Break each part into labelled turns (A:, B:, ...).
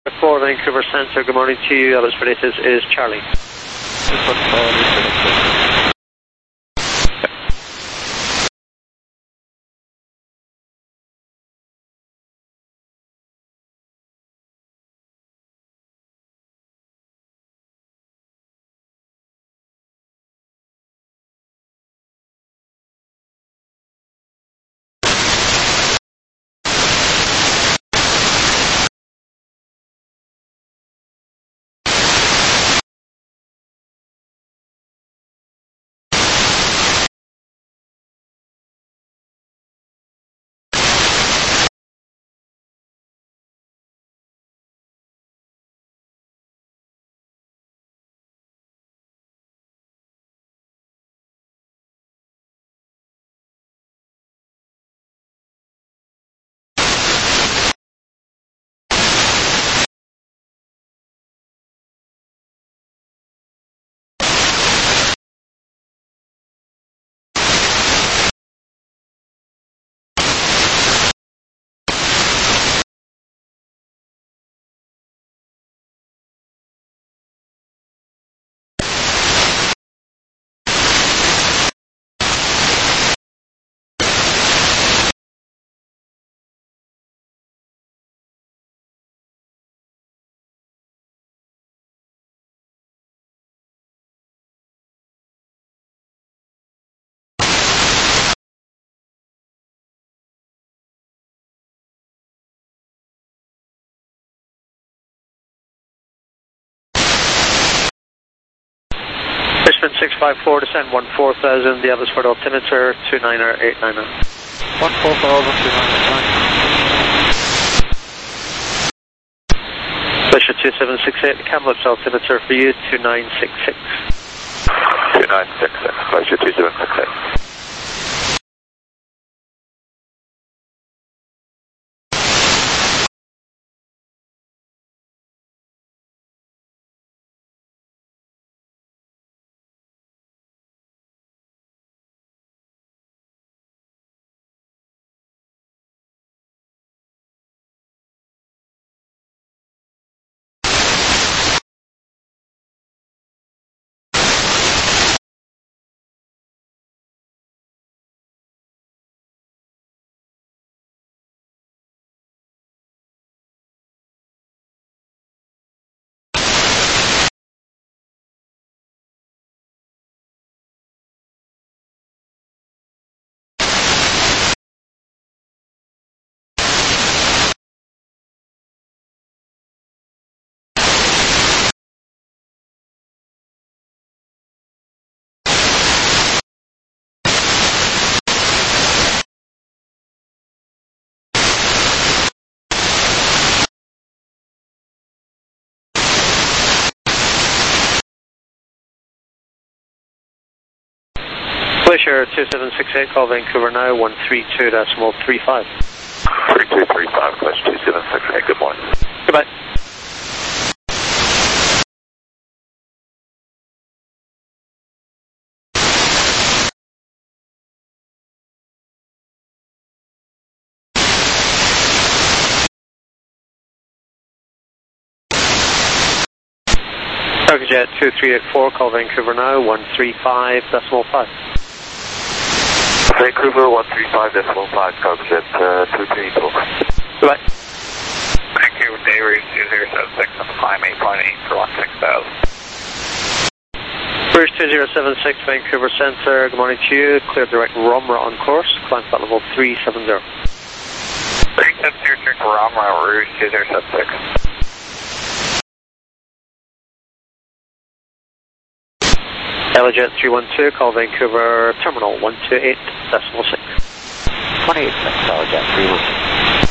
A: 4 Vancouver Center, good morning to you. Elvis Freitas is Charlie. Brisbane 654, descend 14,000, the Elvis for the altimeter, 29890.
B: 14,000,
A: Glacier 2768, Kamloops altimeter for you, 2966.
B: 2966, Glacier 2768.
A: Glacier 2768, call Vancouver now, 132.35.
B: 3235, Glacier 2768, good morning.
A: Goodbye. Target 2384, call Vancouver now, 135.5.
B: Vancouver 135.5, Target 2384.
A: Goodbye.
B: Vancouver Dayreef 2076 on the climb 8.8 for 16,000.
A: Bridge 2076, Vancouver Center, good morning to you. Clear direct Romra on course, climb flight level 370.
B: 3706 Romra, Rouge 2076.
A: Elejet 312, call Vancouver Terminal 128.6.
B: 28, Elejet 312.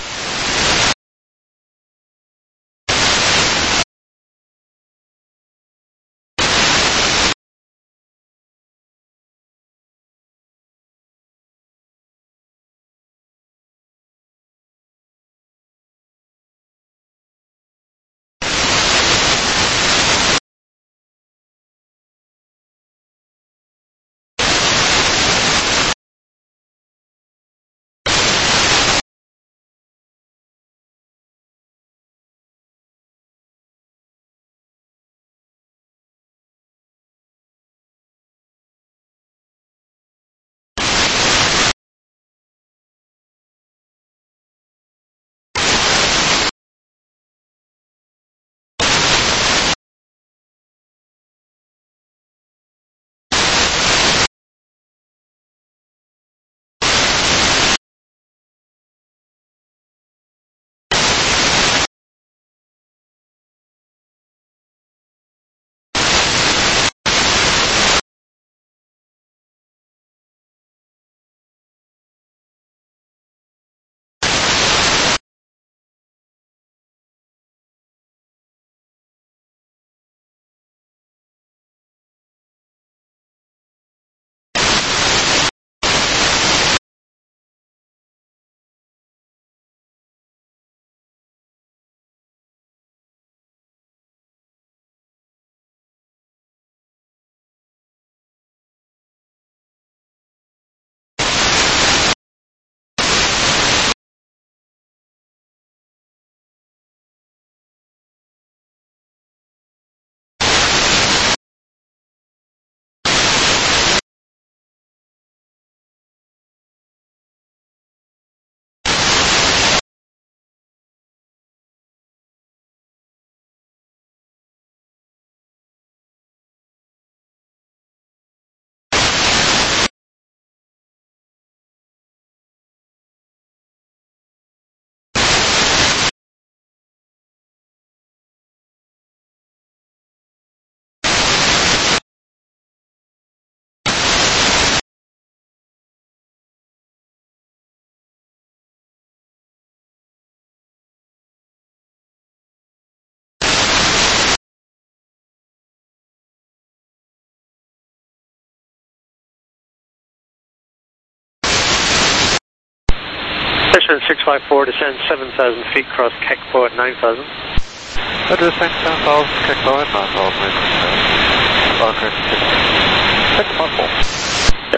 A: Descent 654, descend 7,000 feet, cross Kekpo at 9,000.
C: Descent 7,000, Kekpo at 9,000 meters. Okay, 654.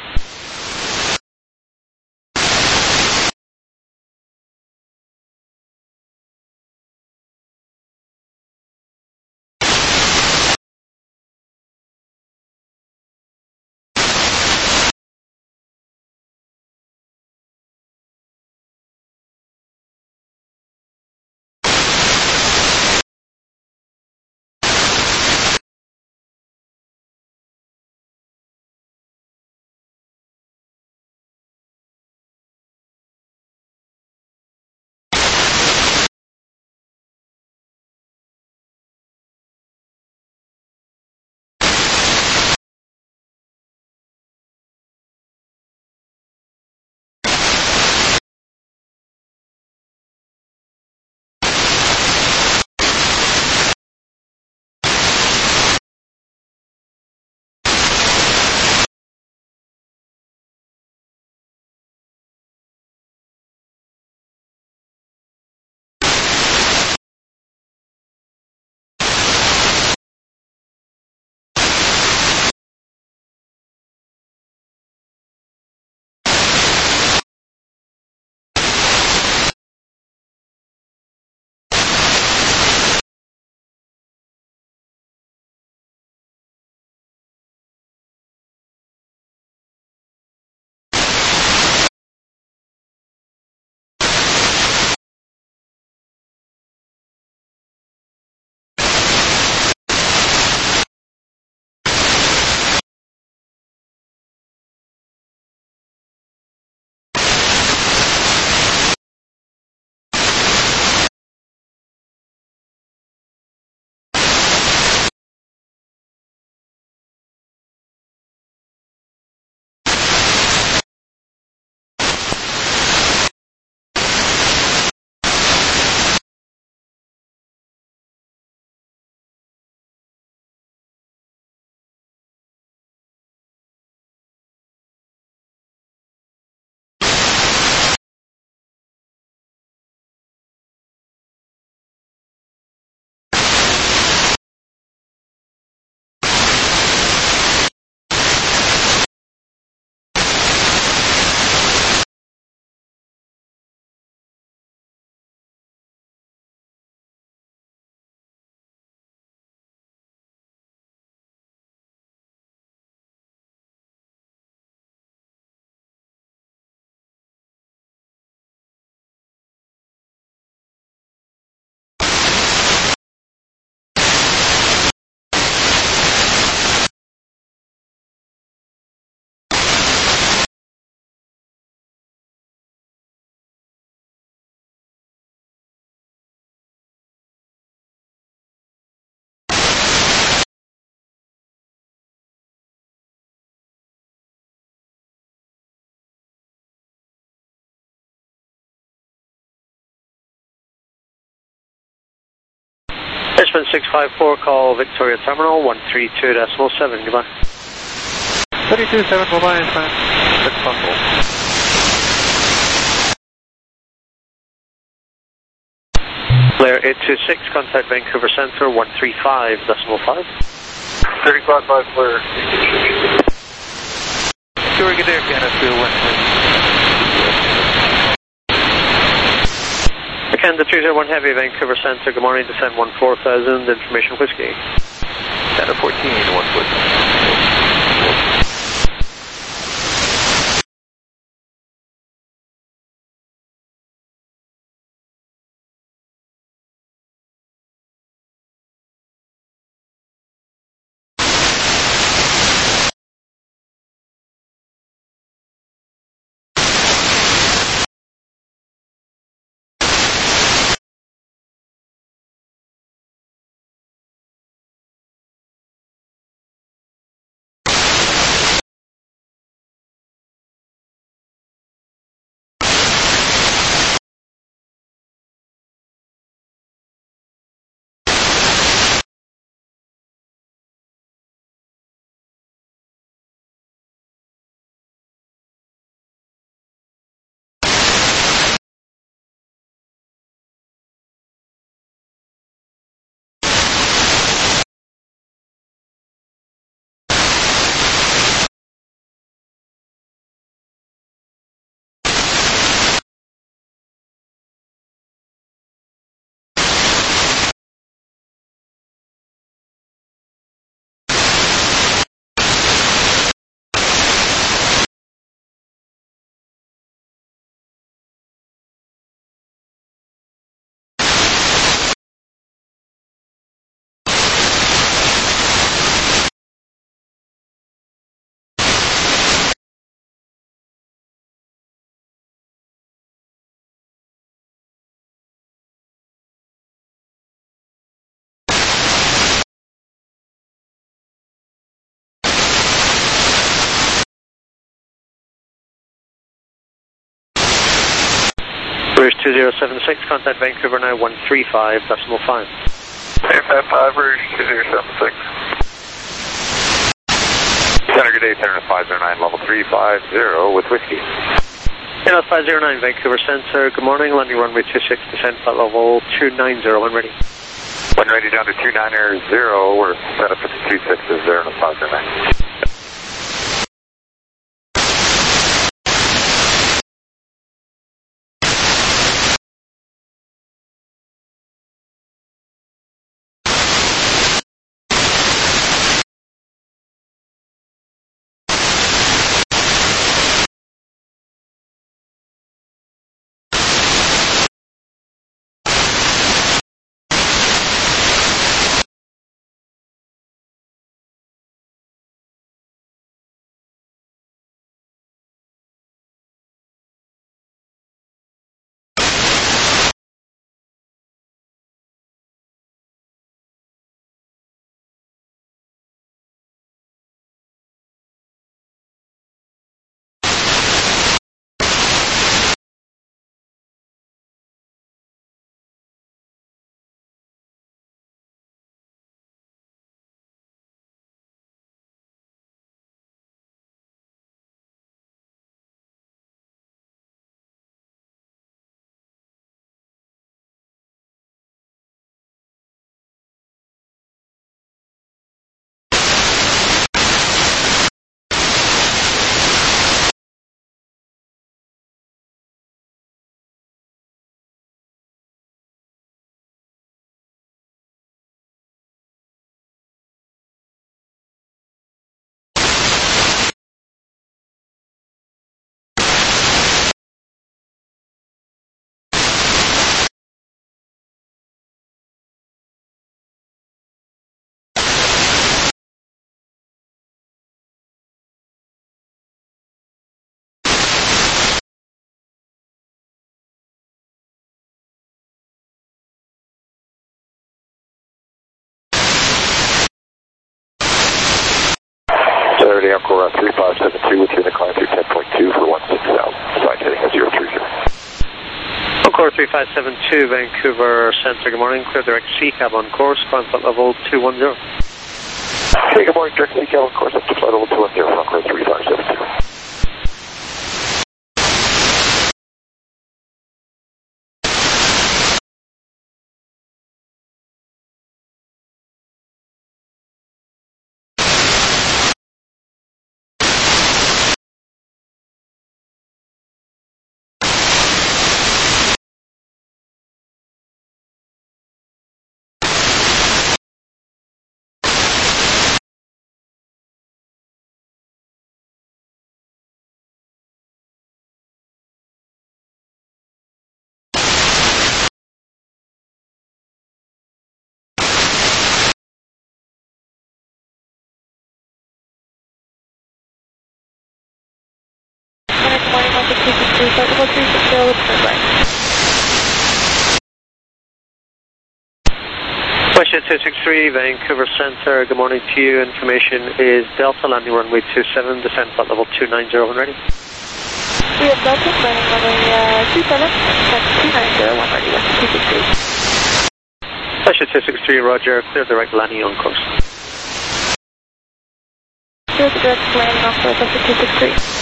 A: Richmond 654, call Victoria Terminal 132.7, goodbye.
C: 327, goodbye, descent 654.
A: Blair 826, contact Vancouver Centre 135.5.
B: 35.5 Blair.
C: Sure, get there, Canada 2,
A: Canada 301 Heavy, Vancouver Centre, good morning, descend 14,000, information whiskey.
C: Canada 14, 1 foot.
A: Rouge 2076, contact Vancouver now 135.5.
B: AFF5, Rouge 2076. Center, good day, Center 509, level 350 with whiskey.
A: Center 509, Vancouver Center, good morning, landing runway 26, descent at level 290, when ready.
B: When ready, down to 290, we're set up at the 260 and a 509. Saturday, Encore 3572 with you, decline through 10.2 for 16,000. Side heading at 030.
A: Encore 3572, Vancouver Center, good morning, clear direct C-cab on course, climb flight level 210.
B: Hey, good morning, direct C-cab on course up to flight level 210, Encore 3572.
A: Question 263, Vancouver Center, good morning to you. Information is Delta, landing runway 27, descent at level 290, when ready.
D: We have Delta, landing runway 27, descent 290, when ready, with 263.
A: Question 263, roger, clear direct landing on course.
D: Clear direct landing on course, up to 263.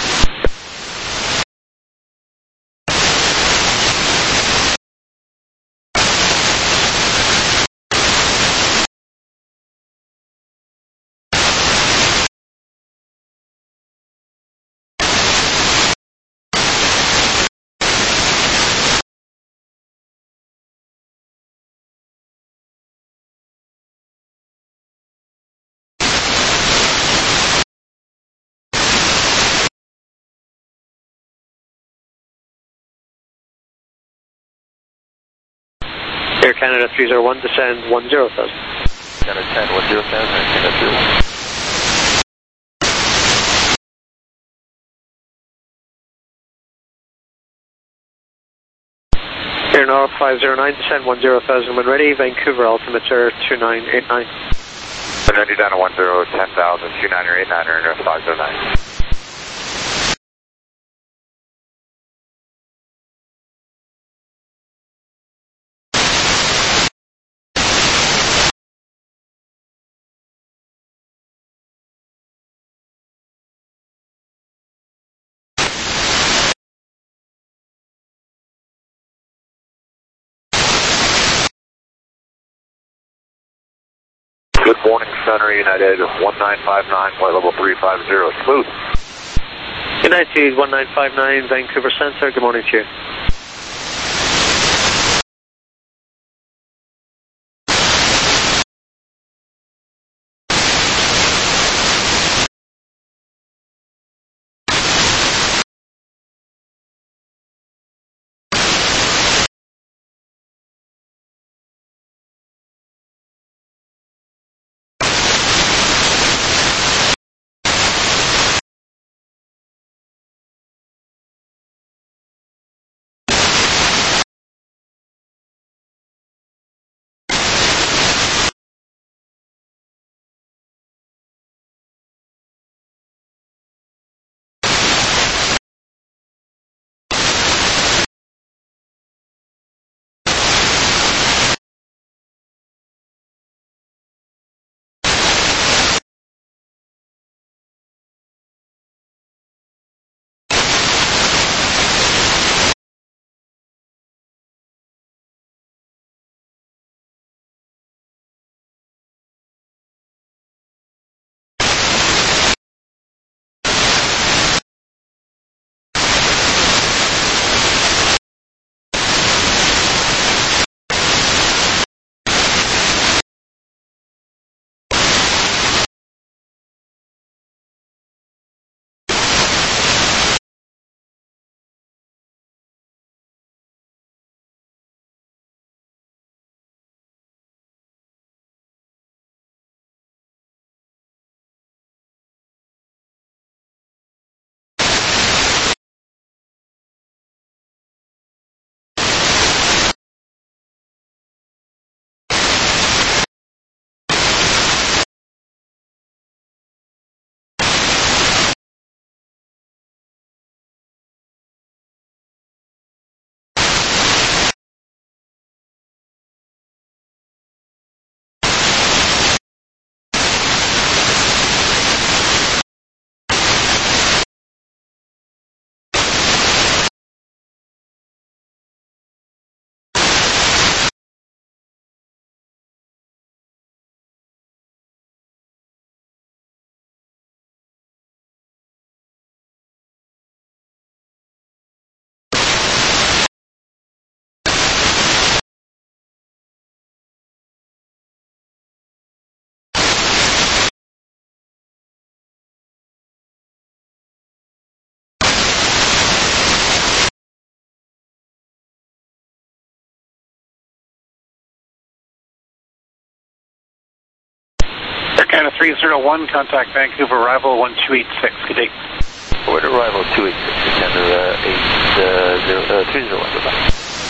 A: Air Canada 301, descend 10,000.
C: Canada 10, 10,000, Canada 01.
A: Air North 509, descend 10,000 when ready, Vancouver altimeter 2989.
B: When ready, down to 10, 10,000, 2989, Air North 509. Good morning, Center United 1959, flight level 350, smooth.
A: United 1959, Vancouver Center, good morning to you.
B: Air Canada 301, contact Vancouver arrival 1286, good day.
C: Forward arrival 286, Canada 301, goodbye.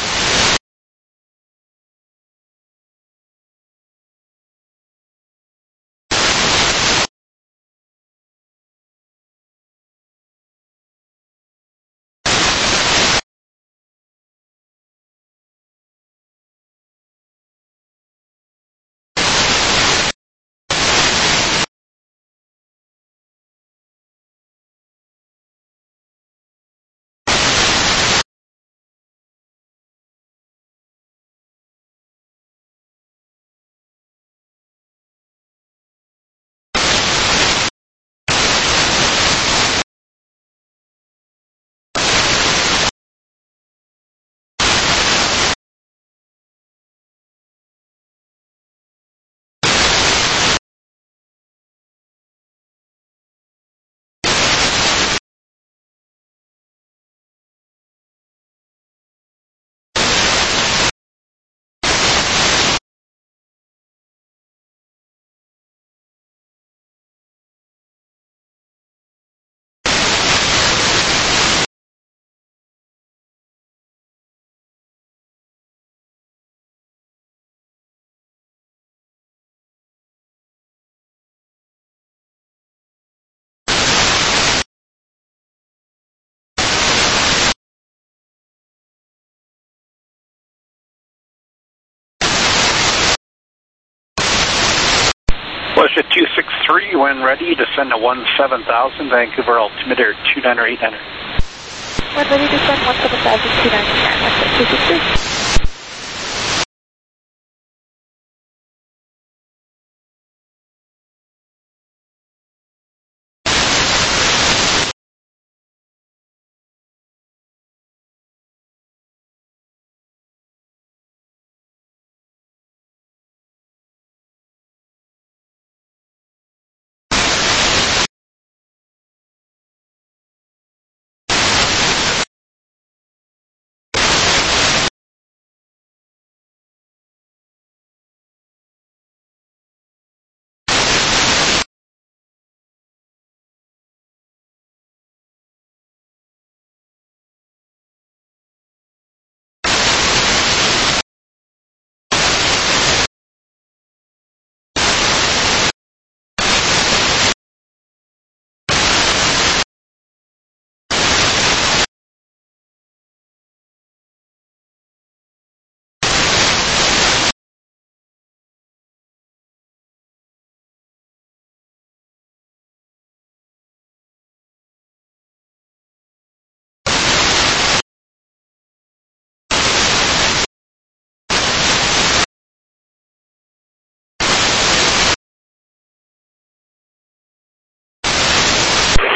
B: Bullshit 263, when ready, descend to 17,000, Vancouver altimeter 29 or 800.
D: When ready, descend 17,000, 293.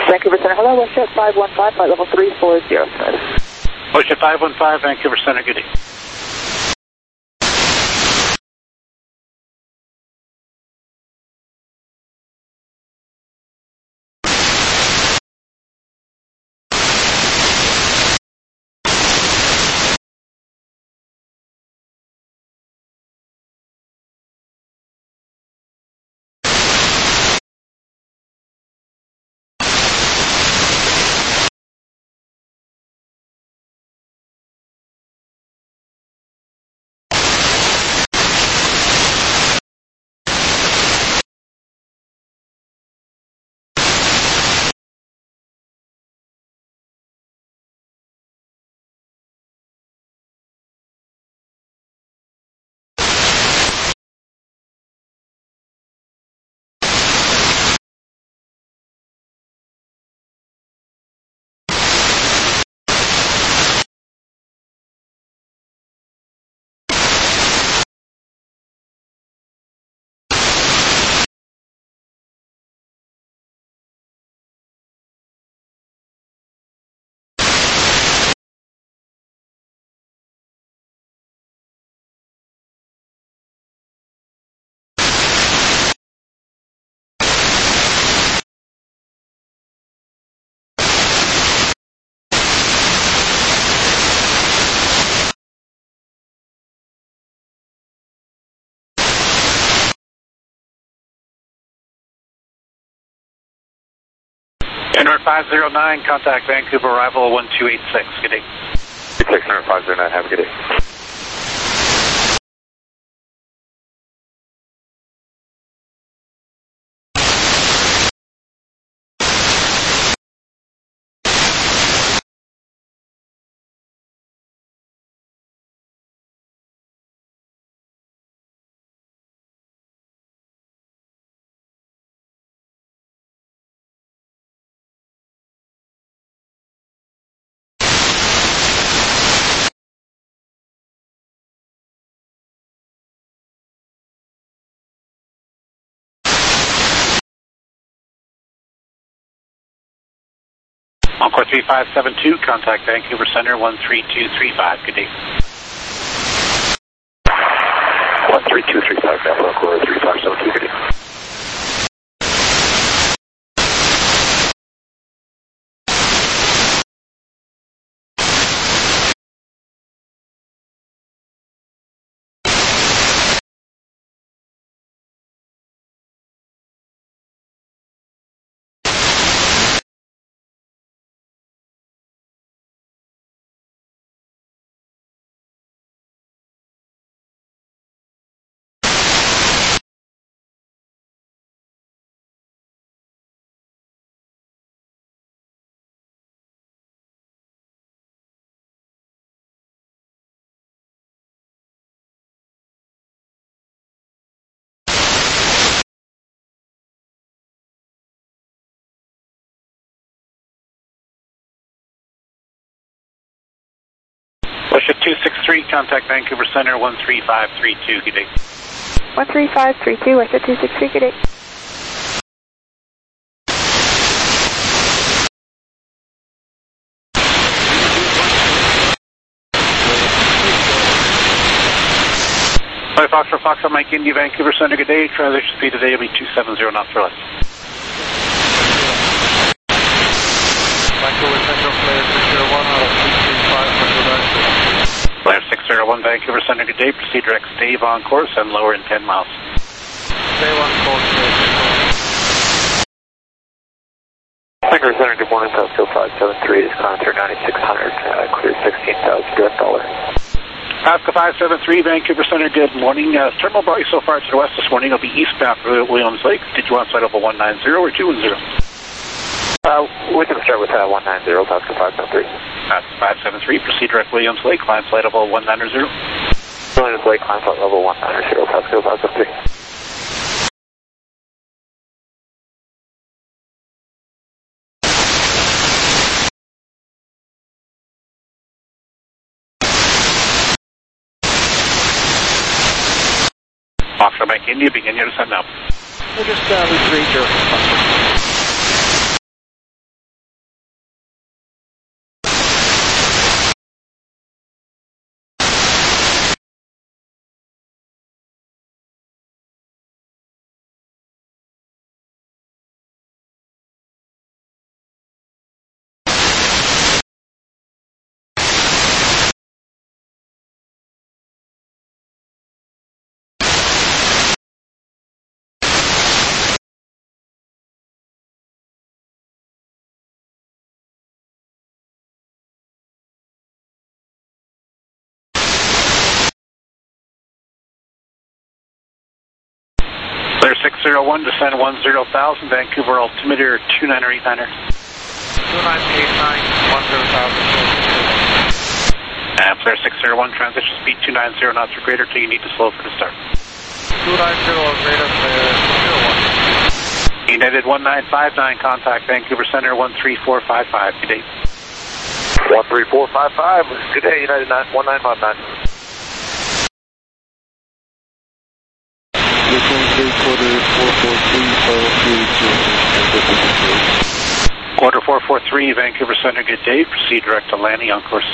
D: Vancouver Center, hello, WestJet 515, flight level 340.
E: WestJet 515, Vancouver Center, good day. Denver 509, contact Vancouver, arrival 1286, good day.
C: 600 509, have a good day.
E: Encore 3572, contact Vancouver Center 13235, good day.
C: 13235, Encore 3572, good day.
E: WestJet 263, contact Vancouver Center 13532, good day.
D: 13532, WestJet 263, good day.
E: Foxtrot Mike India, Vancouver Center, good day. Transition speed today will be 270 knots or less.
C: Vancouver Center, player 601 out of 335,
E: Player 601, Vancouver Center, good day. Proceed direct, stay on course and lower in 10 miles.
C: Stay on course,
A: Vancouver Center, good morning, Pascal 573 is climbing through 9600, clear 16,000 direct dollar.
E: Pascal 573, Vancouver Center, good morning. Terminal brought you so far to the west this morning. It'll be eastbound for Williams Lake. Did you want flight level 190 or 210?
A: We can start with 190, Pascal 573.
E: Pascal 573, proceed direct Williams Lake, climb flight level 190.
A: Williams Lake, climb flight level 190, Pascal 573.
E: Foxtrot Mike India, begin your descent now.
C: We'll just retrieve your
E: 601, descend 10,000, Vancouver altimeter 2989er.
B: 2989, 10,000.
E: Flare 601, transition speed 290 knots or greater till you need to slow for the start.
B: 290 or greater, clear 01.
E: United 1959, contact Vancouver Center 13455. Good day.
C: 13455. Good day, United 1959.
E: Quarter 443, Vancouver Center, good day. Proceed direct to landing on course.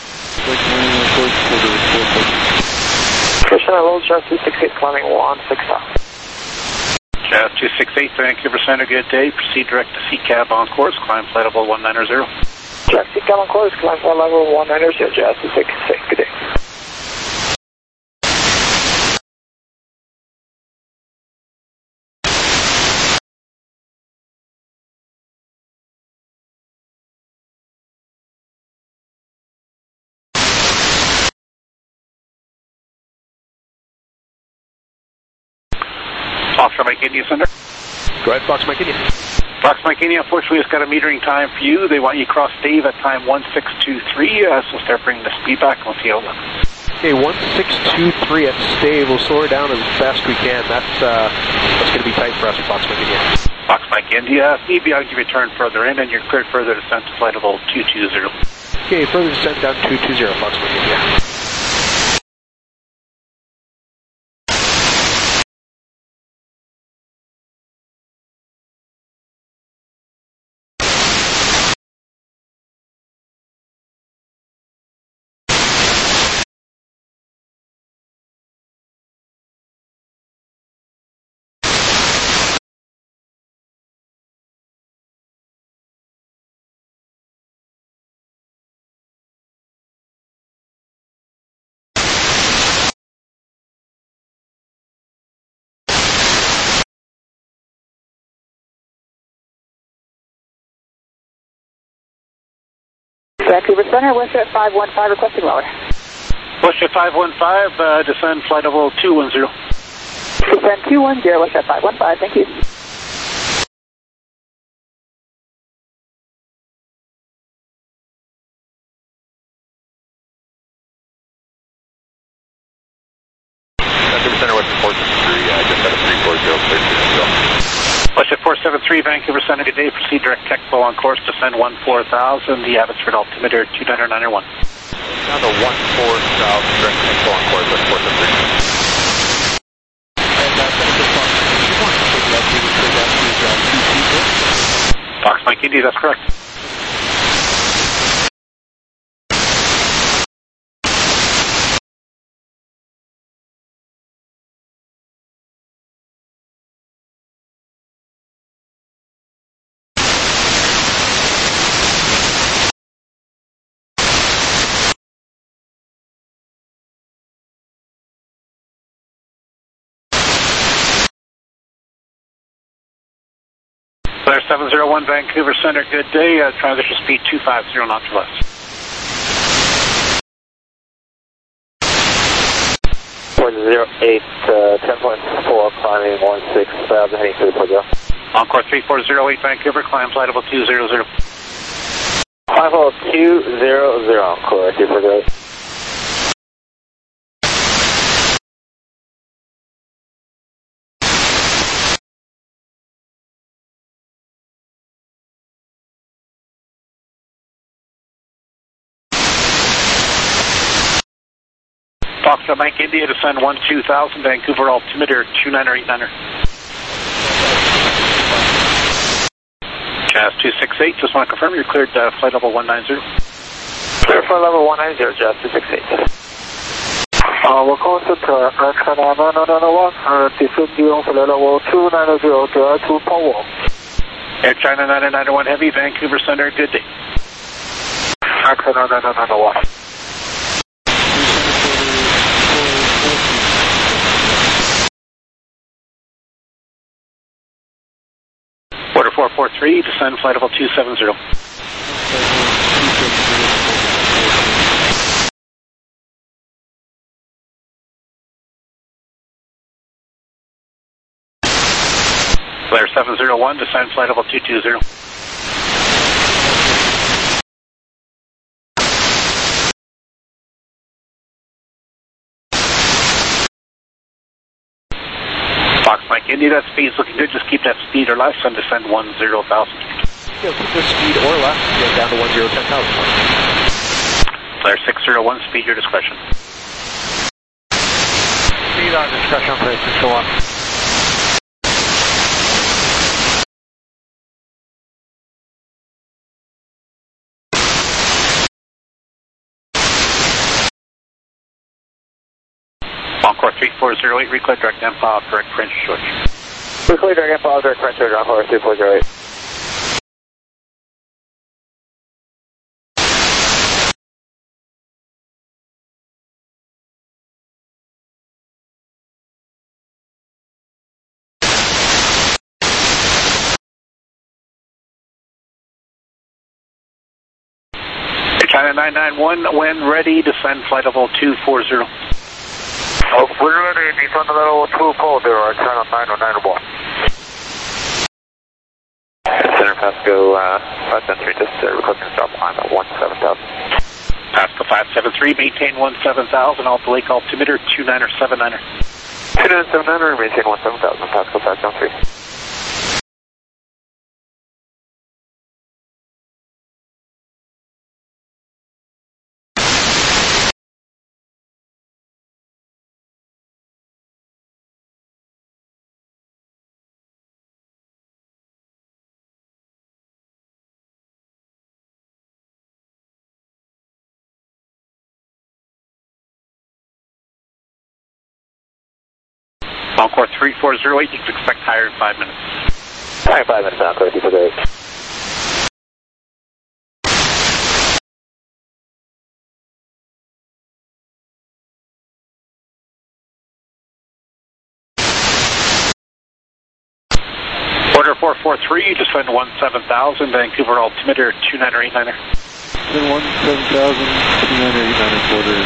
A: First hello, Jazz 268, climbing 16 knots.
E: Jazz 268, Vancouver Center, good day. Proceed direct to CCAB on course, climb flight level 190.
A: Jazz CCAB on course, climb flight level 190, Jazz 268, good day.
E: Foxtrot Mike India Center.
C: Go ahead, Fox Mike India.
E: Fox Mike India, unfortunately, has got a metering time for you. They want you to cross Dave at time 1623, so start bringing the speed back and we'll see how it looks.
C: Okay, 1623 at stay. We'll slow her down as best we can. That's going to be tight for us, Fox Mike India.
E: Fox Mike India, EBI, you return further in and you're cleared further descent to flight level 220.
C: Okay, further descent down 220, Fox Mike India.
D: Vancouver Center, Westjet 515, requesting lower.
E: Westjet 515, descend flight level 210.
D: Descend 210, Westjet 515, thank you.
C: Vancouver Center, Westjet 473, just at a 340,
E: Westjet 473, Vancouver Center, good day. Proceed direct tech flow on course, descend 14,000, the Abbotsford altimeter 2991.
C: Down to 14 south, direct tech flow on course, West 473.
E: Fox Mike India, that's correct. Flare 701, Vancouver Center, good day. Transition speed 250 knots or less.
A: Port 08, 10.4, climbing 16,000, heading to the Port 0.
E: Encore 3408, Vancouver, climb flight level 200.
A: Climb level 200, Encore 3408.
E: Foxtrot Mike India, descend 12,000, Vancouver altimeter 2989er. Jazz 268, just want to confirm you're cleared flight level 190.
A: Clear flight level 190, Jazz 268. Welcome to Air China 991, descend beyond flight level 290 to Power.
E: Air China 991 Heavy, Vancouver Center, good day.
A: Air China 991.
E: Order 443, descend flight level 270. Flare 701, descend flight level 220. Fox Mike India, that speed's looking good. Just keep that speed or less and descend 10,000.
C: Keep the speed or less, get down to 10,000.
E: Flare 601, speed your discretion.
C: Speed on discretion, Flare 601.
E: Encore 3408, reclaim direct info, correct French switch.
A: Reclaim direct info, direct French switch, Encore 3408.
E: China 991, when ready, descend flight level 240.
B: Oh, we're ready, descend level 240, China 991. Center Pasco 573, just requesting stop climb at 17,000.
E: Pasco 573, maintain 17,000, alt Lake altimeter 2979er.
B: 2979er, maintain 17,000, Pasco 573.
E: Encore 3408, you can expect higher in 5 minutes.
A: Higher 5 minutes, Encore 3408.
E: Order 443, descend 17,000, Vancouver altimeter 2989er.
F: 17,000, 2989er quarter.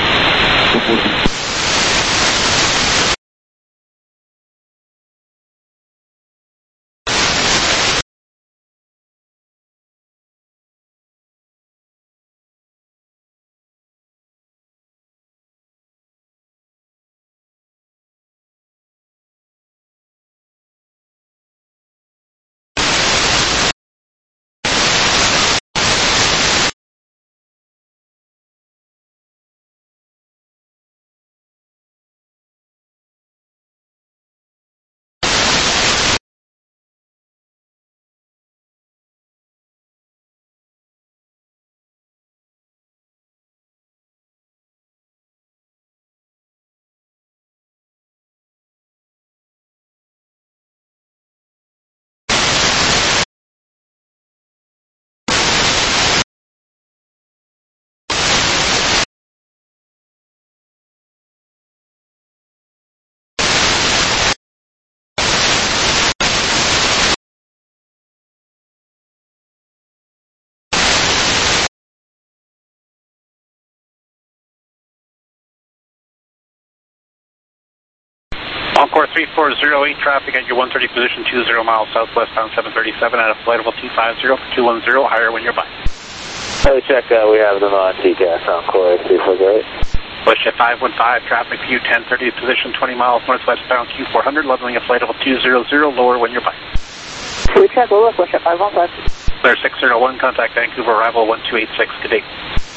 E: Encore 3408, traffic at your 130 position, 20 miles southwest on 737 at a flight level 250 for 210, higher when you're by.
A: Hey, check, we have them on TCAS, Encore 3408.
E: Push at 515, traffic view 1030 position, 20 miles northwest bound Q400, leveling at flight level 200, lower when you're by.
D: We check, we'll look, push at 515.
E: Flare 601, contact Vancouver, arrival 1286, good day.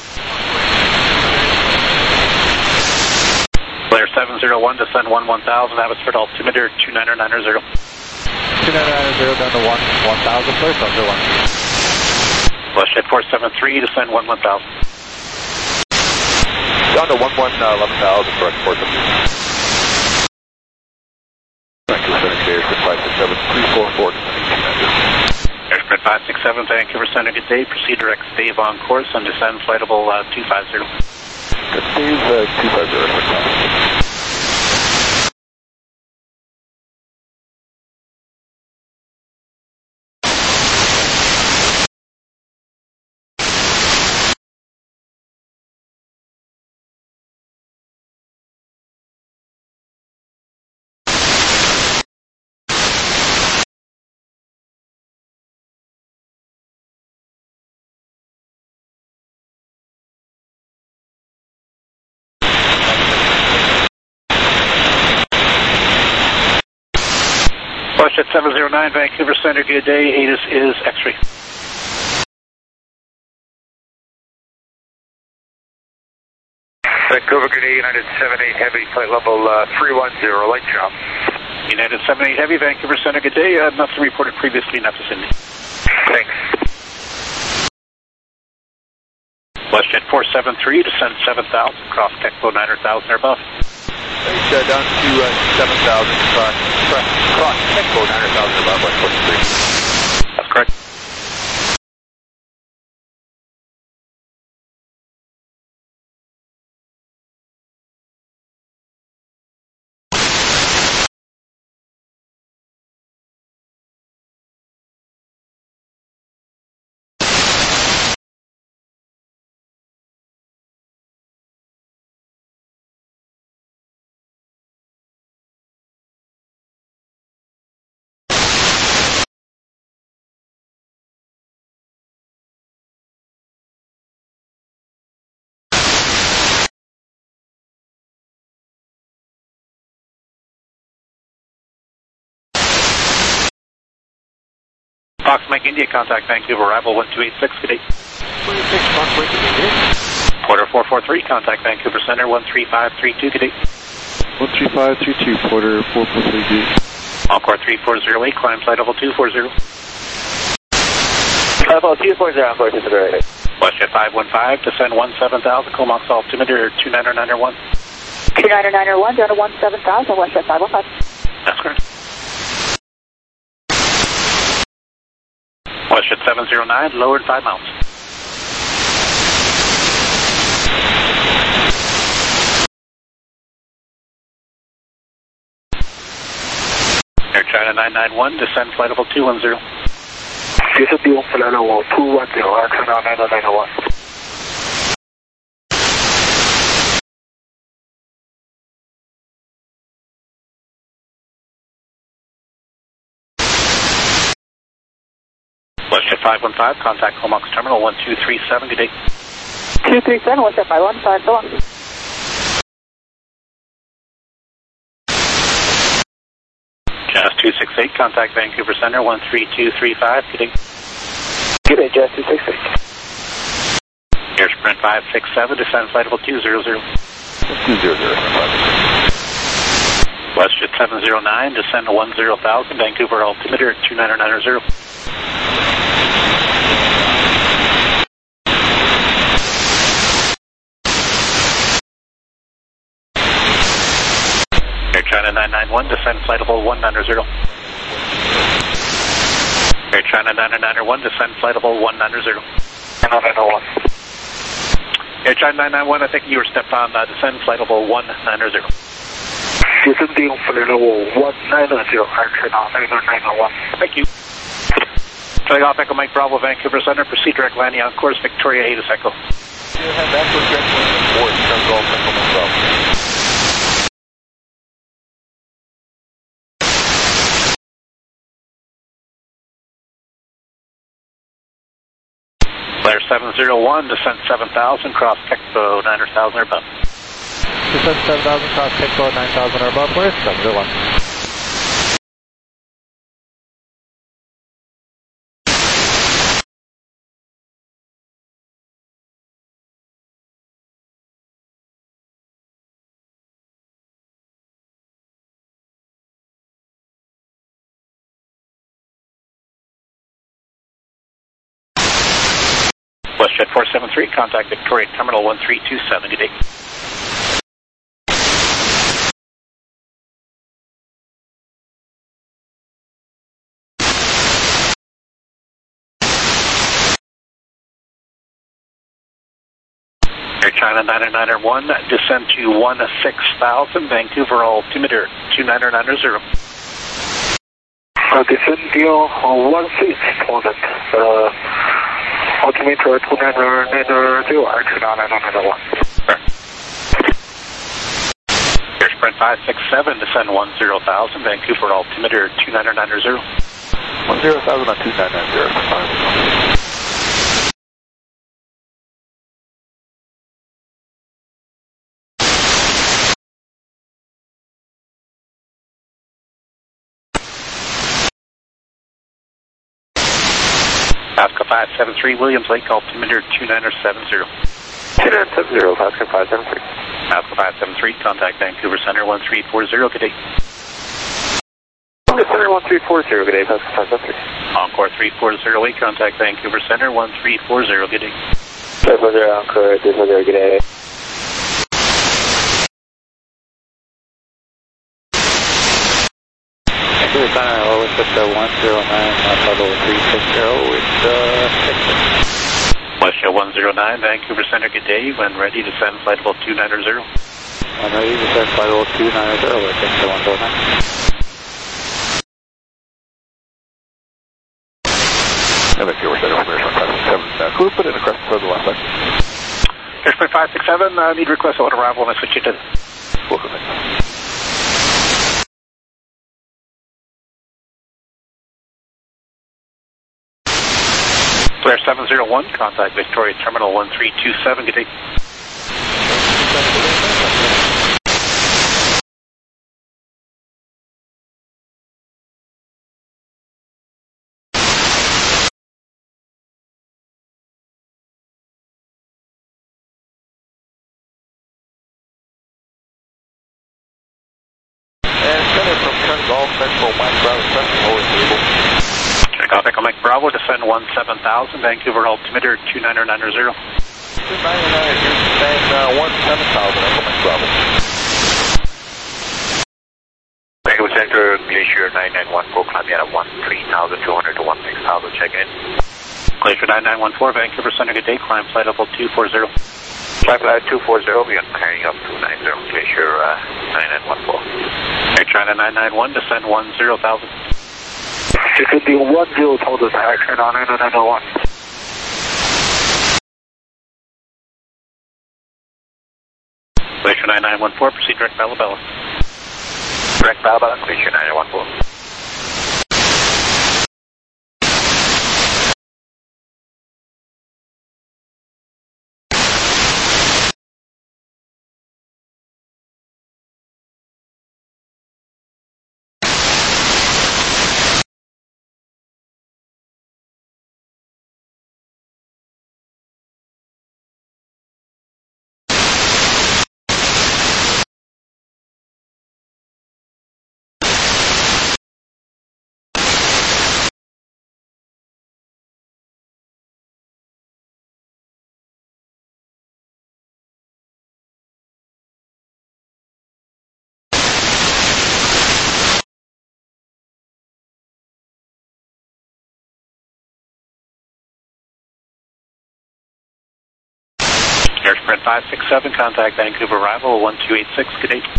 E: Flare 701, descend 1000, atmosphere altimeter 2990.
C: 2990 down to 1,000, Flare 701.
E: Flush at 473, descend 11,000.
B: Down to 11,000, correct 473. Vancouver Center, Airspin 567, 344,
E: Airspin 567, Vancouver Center, good day. Proceed direct Stave on course and descend flight level 250.
B: Steve 250.
E: WestJet 709, Vancouver Center, good day. ATIS is X-ray.
B: Vancouver, good day, United 78 Heavy, flight level 310, light jump.
E: United 78 Heavy, Vancouver Center, good day. Nothing reported previously in that vicinity.
B: Thanks.
E: WestJet 473, descend 7,000, cross TechFlow 900,000 or above.
C: Right, down to 7,000, cross TechFlow 900,000 above, 143.
E: That's correct. Fox Mike India, contact Vancouver, arrival 1286, good day.
C: 26, Fox Mike India.
E: Porter 443, contact Vancouver Center, 13532, good day.
F: 13532, Porter 443.
E: Encore 3408, climb side level 240.
A: Level 240, Encore 240.
E: WestJet 515, descend 17,000, Comox altimeter 29901.
D: 29901, down to 17,000, WestJet 515.
E: That's correct. WestJet 709, lowered 5 miles. Air China 991, descend flight level 210.
A: Descend flight level 210, Air China 991.
E: WestJet 515, contact Comox Terminal 1237, good day.
D: 237, WestJet 515, so long.
E: Jazz 268, contact Vancouver Center 13235, good day.
A: Good day, Jazz 268.
E: Air Sprint 567, descend flight level 200.
C: 200.
E: WestJet 709, descend to 10,000, Vancouver altimeter 2990. Air China 991, descend flight level 190. Air China 991, descend flight level 190.
A: 991.
E: Air China 991, I think you were stepped on, descend flight level 190.
A: Descend flight level 190, Air China 991.
E: Thank you. Flight off Echo Mike Bravo, Vancouver Center, proceed direct landing on course Victoria ATIS Echo.
C: You have that projection for turns all Echo Mike Bravo. Flare 701, descend 7,000, cross TechFlow 900,000 or above. Descend 7,000, cross TechFlow 9,000 or above, Flare 701.
E: WestJet 473, contact Victoria Terminal 1327, good day. Air China 991, descend to 16,000, Vancouver altimeter 2990.
A: Descend 16,000, altimeter 2990, Air China 991.
E: Air Sprint 567, descend 10,000, Vancouver altimeter 2990.
C: 10,000 on 2990.
E: Alaska 573, Williams Lake, altimeter 2970.
A: 2970, Alaska 573.
E: Alaska 573, contact Vancouver Center 1340, good day.
A: Center 1340, good day, Alaska 573.
E: Encore 3408, contact Vancouver Center 1340, good day.
A: 540, Encore 340, good day.
C: Vancouver Center, hello, it's at 109, level 360, it's
E: Westshore 109, Vancouver Center, good day. When ready, descend flight level 290.
C: When ready, descend flight level 290, it's at 109.
F: Vancouver Center, American 567, could we put in a crest for the last second?
E: Airspray 567, need request on arrival, and I switch you to
F: Welcome in.
E: Flare 701, contact Victoria Terminal 1327, good day. Echo Mike Bravo, descend 17,000, Vancouver altimeter 2990.
F: 299, you descend 17,000, Echo Mike Bravo.
B: Vancouver Center, Glacier 9914, climbing out of 13,200 to 16,000, check in.
E: Glacier 9914, Vancouver Center, good day, climb flight level 240.
B: Flight level 240, we are carrying up 290, Glacier 9914.
E: Air China 991, descend 10,000.
A: It could be 10 total direction on 991.
E: Glacier 9914, proceed direct Bella.
B: Direct Bella, Glacier 9914.
E: Air Sprint 567, contact Vancouver arrival 1286, good day.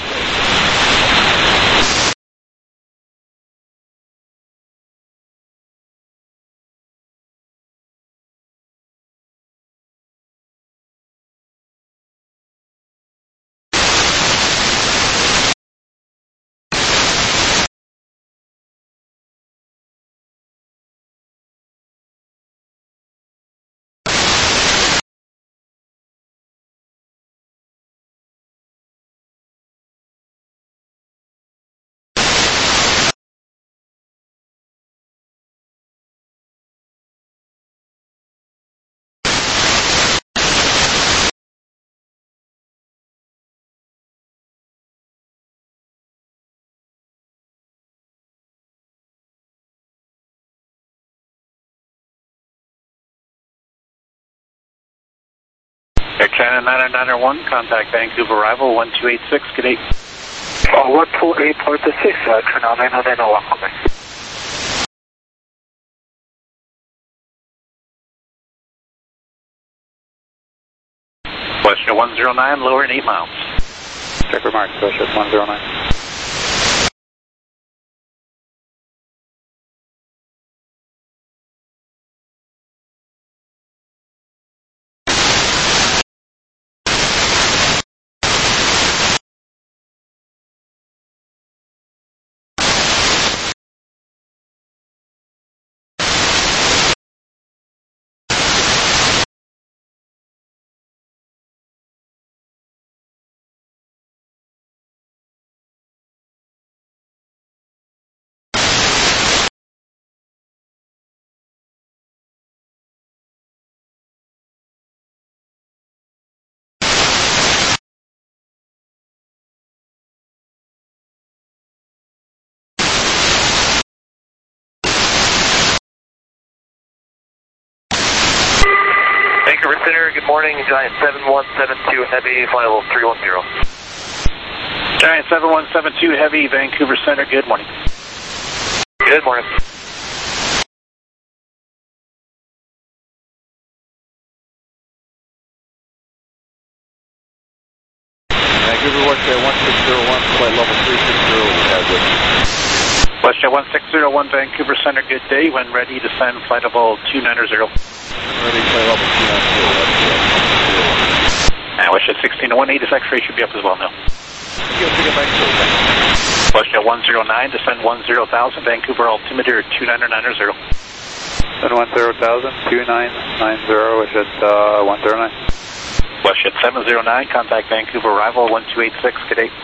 E: Air China 9991, contact Vancouver arrival 1286, good day.
A: 128.6, China 9991, okay.
E: Westshore 109, lower in 8 miles.
C: Check remarks, Westshore 109.
B: Vancouver Center, good morning. Giant 7172 Heavy, flight level 310.
E: Giant 7172 Heavy, Vancouver Center, good morning.
B: Good morning.
F: Vancouver Westjet 1601, flight level 360, we have with
E: Westjet 1601, Vancouver Center, good day. When ready, descend flight level 290.
F: ready, flight level 290.
E: And Westjet 1601, ATIS X-ray should be up as well now. Westjet 109, descend 10,000, Vancouver altimeter 2990.
C: Descend 10,000, 2990, Westjet 109.
E: Westjet 709, contact Vancouver arrival 1286, good day.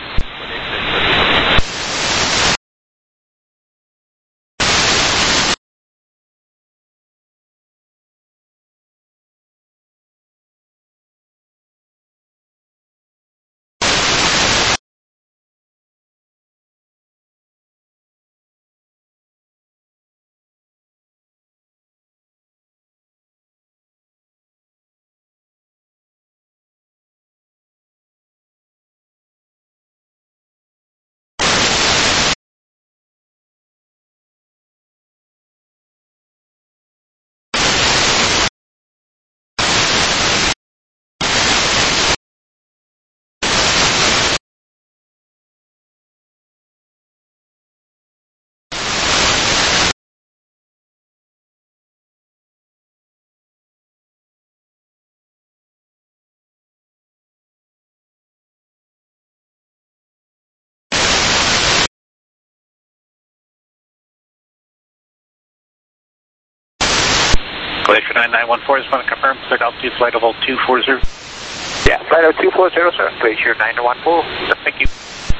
E: Glacier 9914, just want to confirm, cleared altitude flight level 240.
B: Yeah, flight level 240, sir. Glacier 9914.
E: Thank you.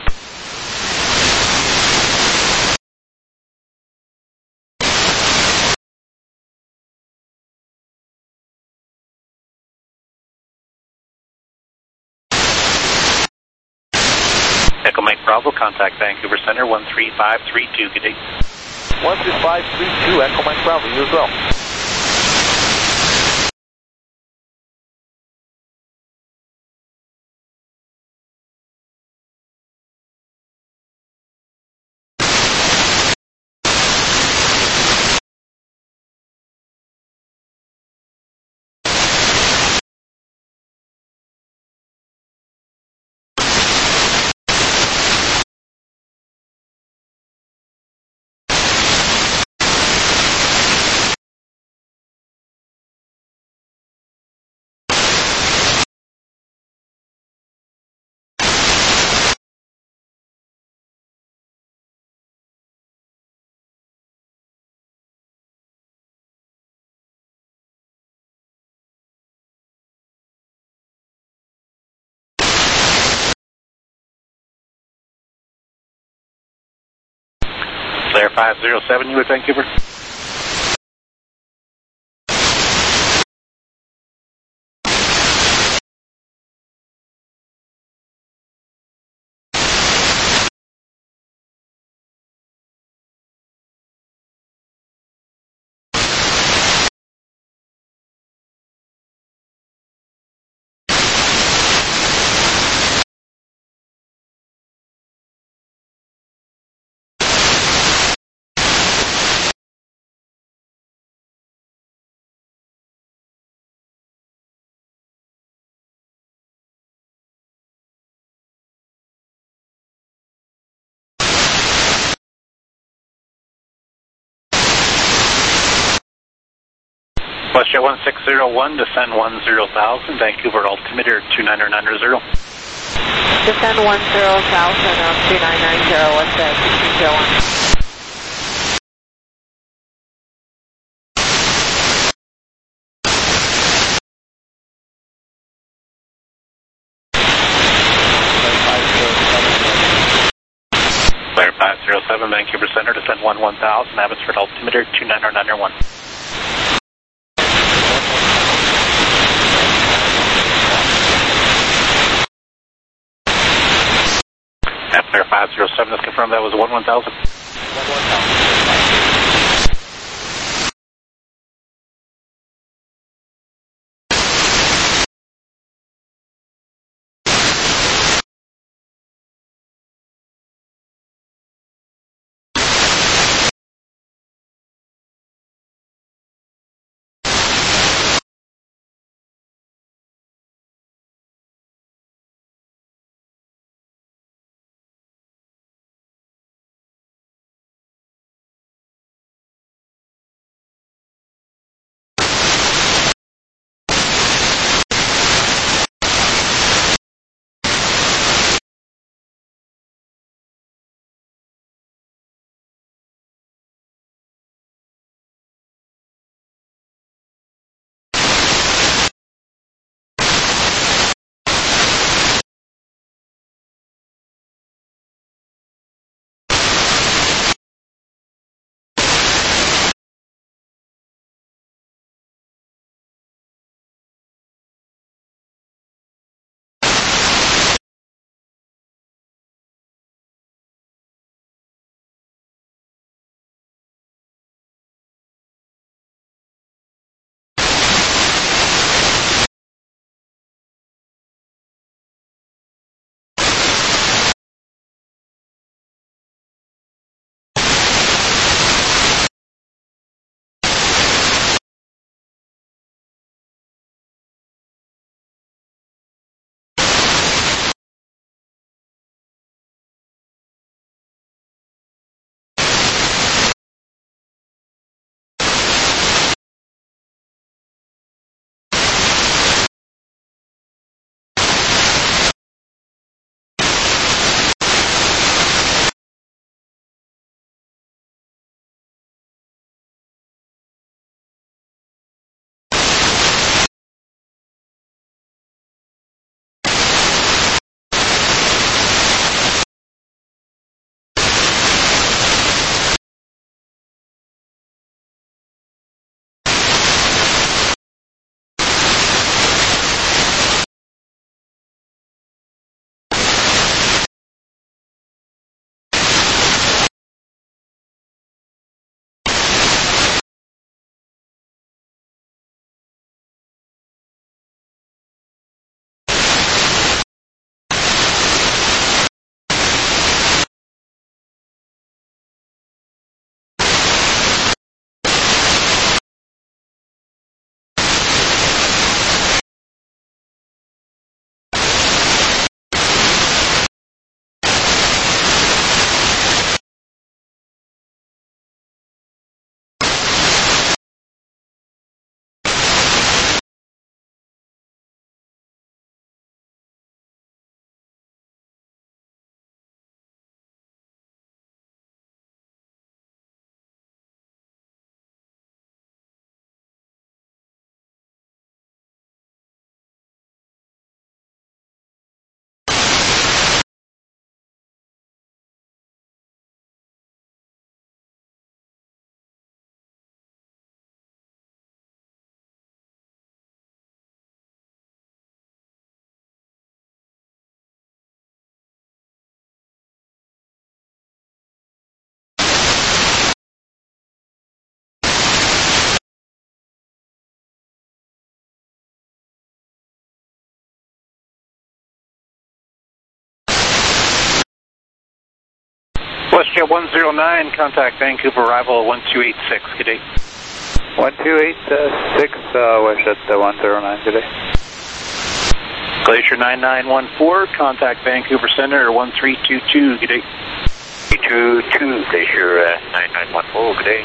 E: Echo Mike Bravo, contact Vancouver Center 13532, good day.
F: 13532, Echo Mike Bravo, you as well.
E: Flare 507, you at Vancouver? Westjet 1601, descend 10,000, Vancouver altimeter 2990.
D: Descend 10,000 on 2990, Westjet 1601.
E: Flare 507, Vancouver Center, descend 10,000, Abbotsford altimeter 2991. Flare 507 is confirmed, that was 11,000. WestJet 109, contact Vancouver, arrival 1286, good day.
C: 1286, WestJet 109, good day.
E: Glacier 9914, contact Vancouver Center 1322, good day.
B: 322, Glacier 9914, good day.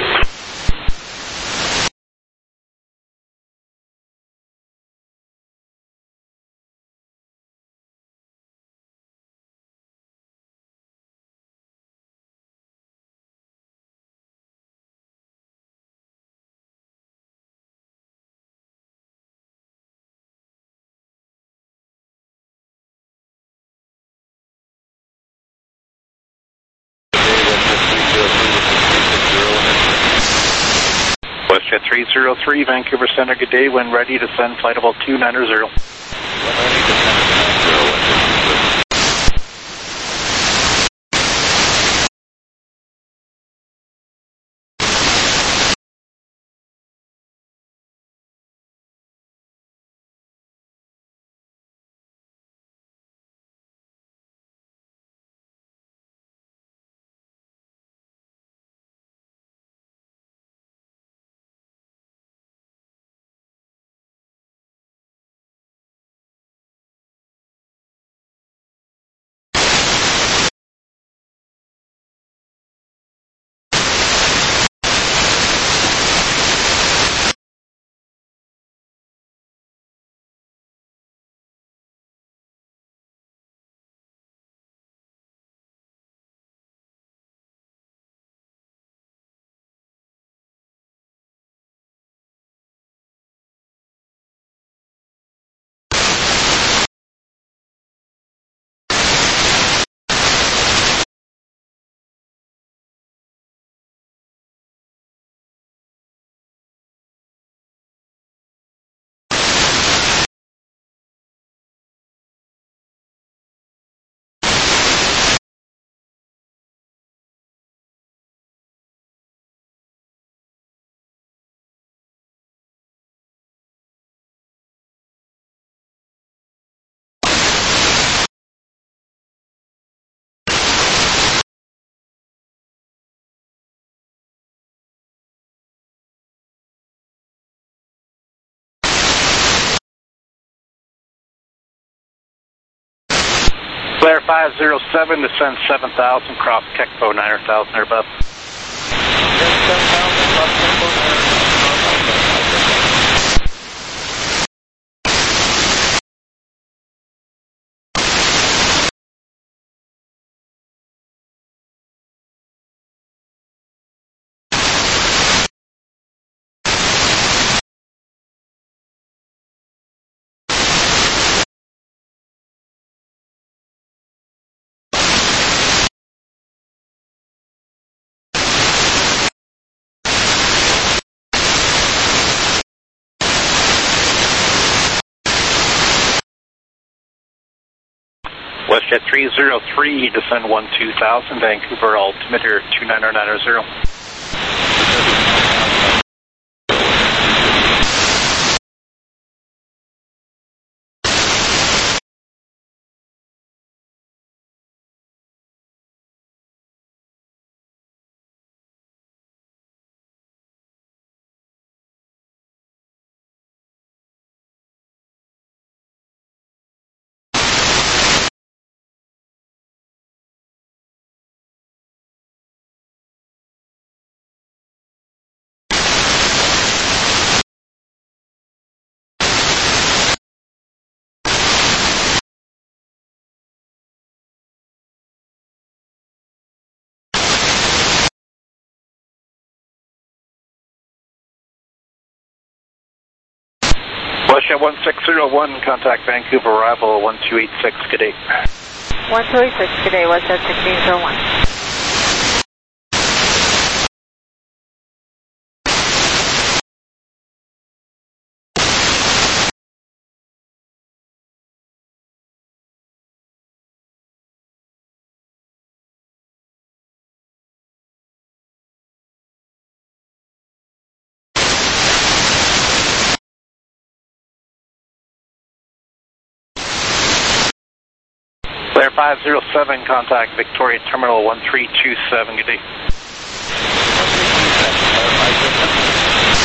E: WestJet 303, Vancouver Center, good day. When ready to send flight level 290. Flare 507, descend 7000, cross Kekpo 900,000 or above.
F: 7,000, cross Kekpo 900,000.
E: WestJet 303, descend 12,000, Vancouver altimeter 29090. WestJet 1601, contact Vancouver, arrival 1286, good day.
D: 1286, good day, WestJet 1601.
E: Flare 507, contact Victoria Terminal 1327, good day.
F: 1327,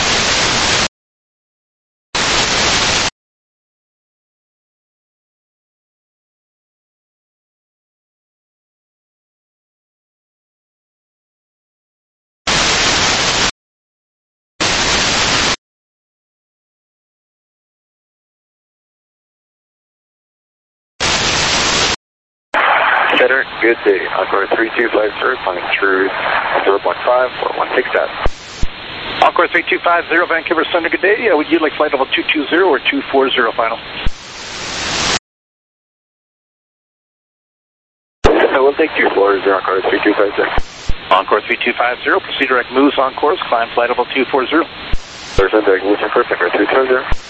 B: Center, good day. Encore 3250, flying through 0.5 or 16 dot.
E: Encore 3250, Vancouver Center, good day. Would you like flight level 220 or 240 final?
B: We'll take 240, Encore 3250.
E: Encore 3250, proceed direct moves on course, climb flight level 240.
B: There's a direct movement first, Encore 320.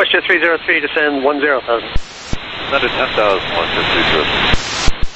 G: WestJet 303, descend 10,000.
F: Descend to 10,000, WestJet 303.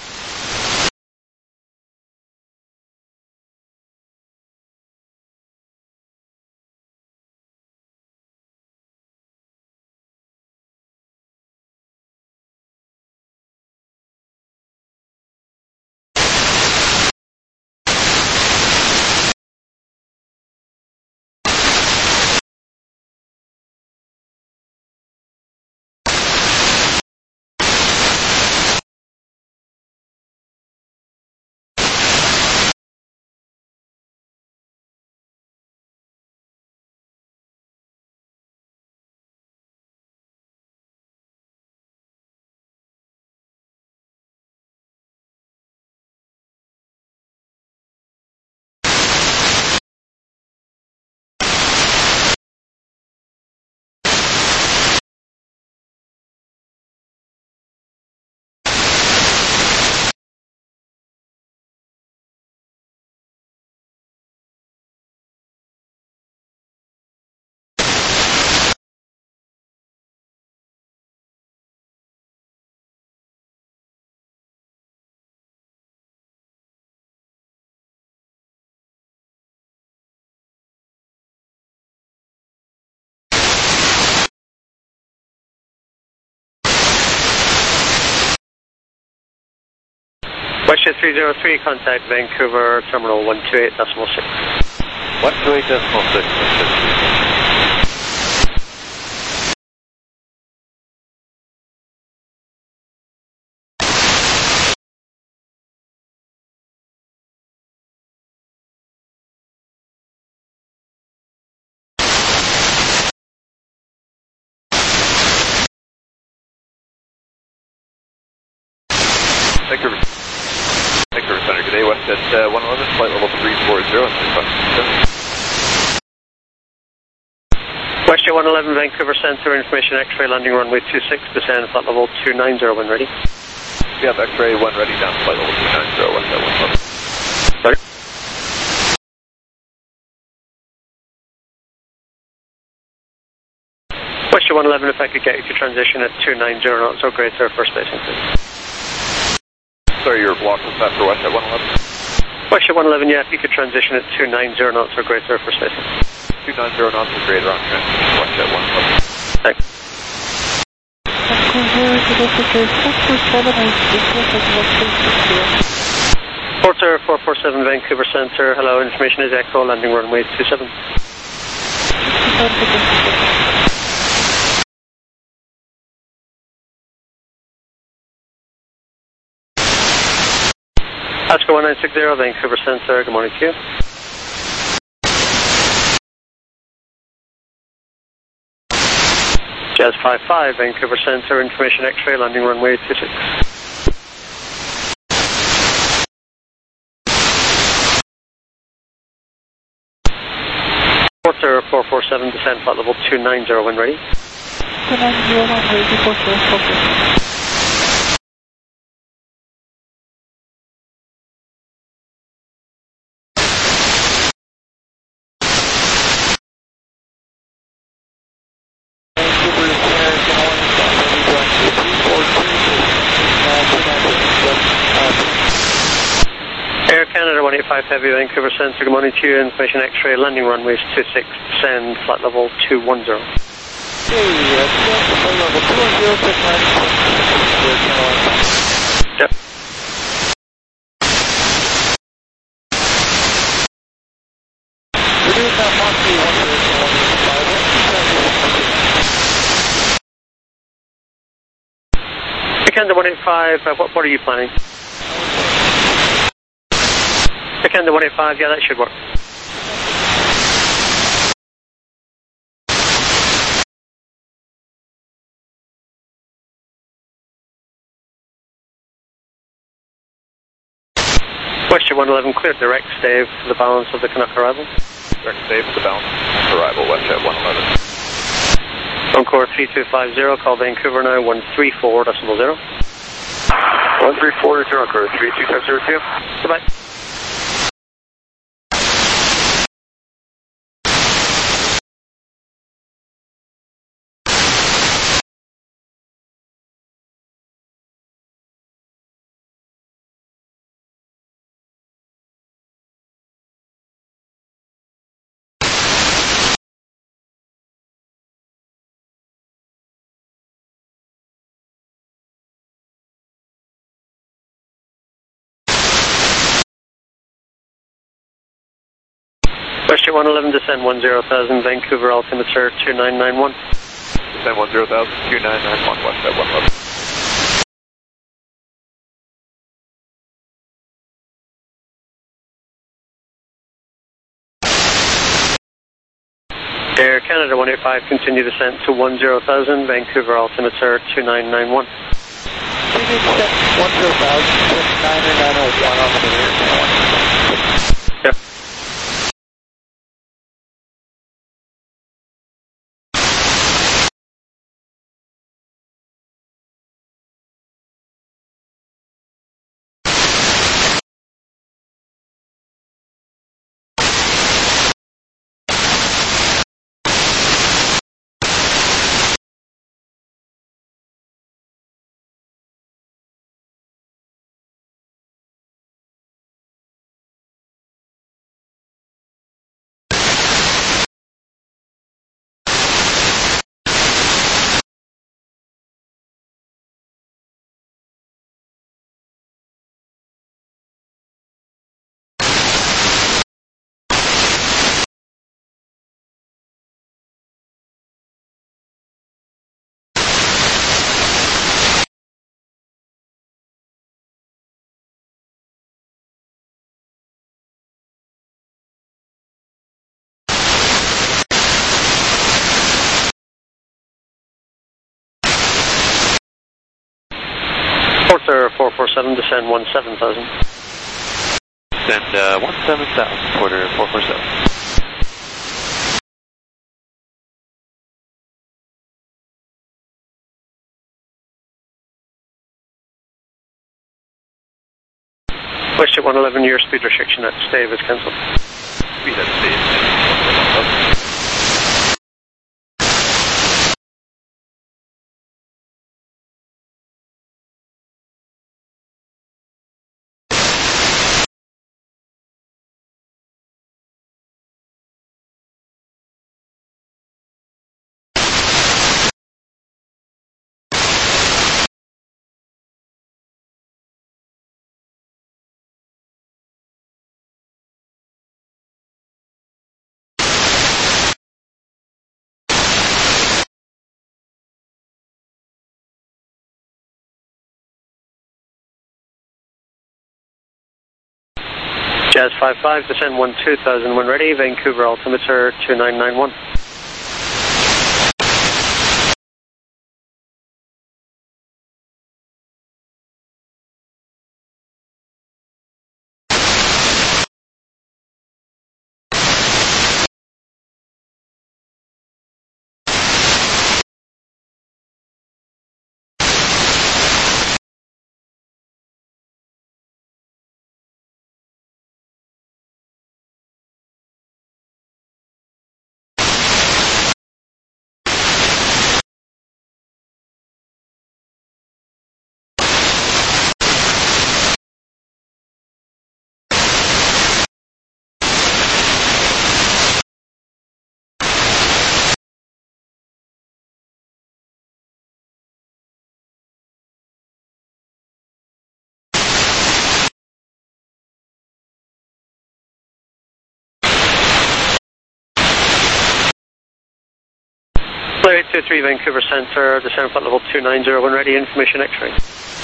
G: WestJet 303, contact Vancouver Terminal 128.6.
F: 128.6. Vancouver Center, good day, WestJet 111, flight level 340,
G: WestJet 111, Vancouver Center, information X-ray, landing runway 26, descend flight level 290 when ready.
F: Yeah, X-ray 1 ready, down flight level 290, WestJet 111.
G: Sorry. WestJet 111, if I could get you to transition at 290 knots or greater for spacing, please.
F: Sorry, you're blocked with that for WestJet 111.
G: WestJet 111, yeah, if you could transition at 290 knots or greater for spacing.
F: 290 knots or greater on transition, WestJet 111.
G: Thanks. Porter 447 Vancouver Center, hello, information is Echo, landing runway 27. Oscar 1960, Vancouver Center, good morning to you. Jazz 55, Vancouver Center, information X-ray, landing runway 26. Porter 447, descend flight level 290 when ready.
D: 290, runway 24,
G: Air Canada 185 Heavy, Vancouver Center, good morning to you, information X-ray, landing runways 26, descend flight level 210. Yep. Canada 185, what are you planning? Canada 185, yeah, that should work. WestJet 111, clear direct stave for the balance of the Canuck arrival.
F: Direct stave for the balance of arrival, WestJet 111.
G: Encore 3250, call Vancouver now, 134.0.
B: 134 to Encore 32502.
G: Goodbye. Worship 111, descend 10,000, Vancouver altimeter 2991.
B: Descend 10,000, 2991, west at 111.
G: Air Canada 185, continue descent to 10,000, Vancouver altimeter 2991.
A: Continue descent 10,000, 2991 on the Air Canada 185.
G: Yep. Porter 447, descend 17,000.
B: Descend 17,000, Porter 447.
G: Worship 111, your speed restriction at Stave is cancelled.
B: Speed at Stave.
G: Jazz 55, descend 12,000 when ready, Vancouver altimeter 2991. Clear 823 Vancouver Centre, descend flight level 290 when ready, information X-ray.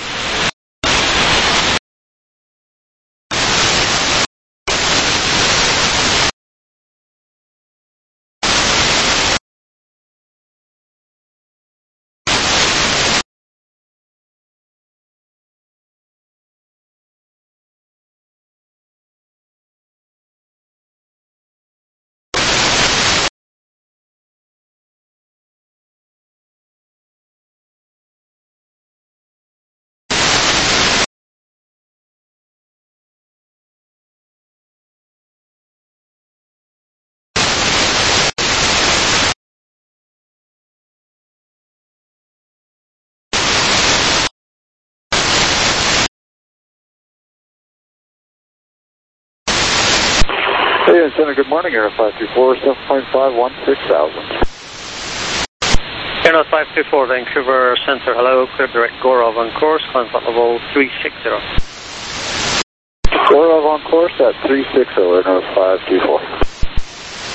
A: Hey, Center, good morning, Air 524, 7.516,000.
G: Air 524 Vancouver Centre, hello, clear direct Gorov on course, climb flight level 360.
A: Gorov on course at 360, Air 524.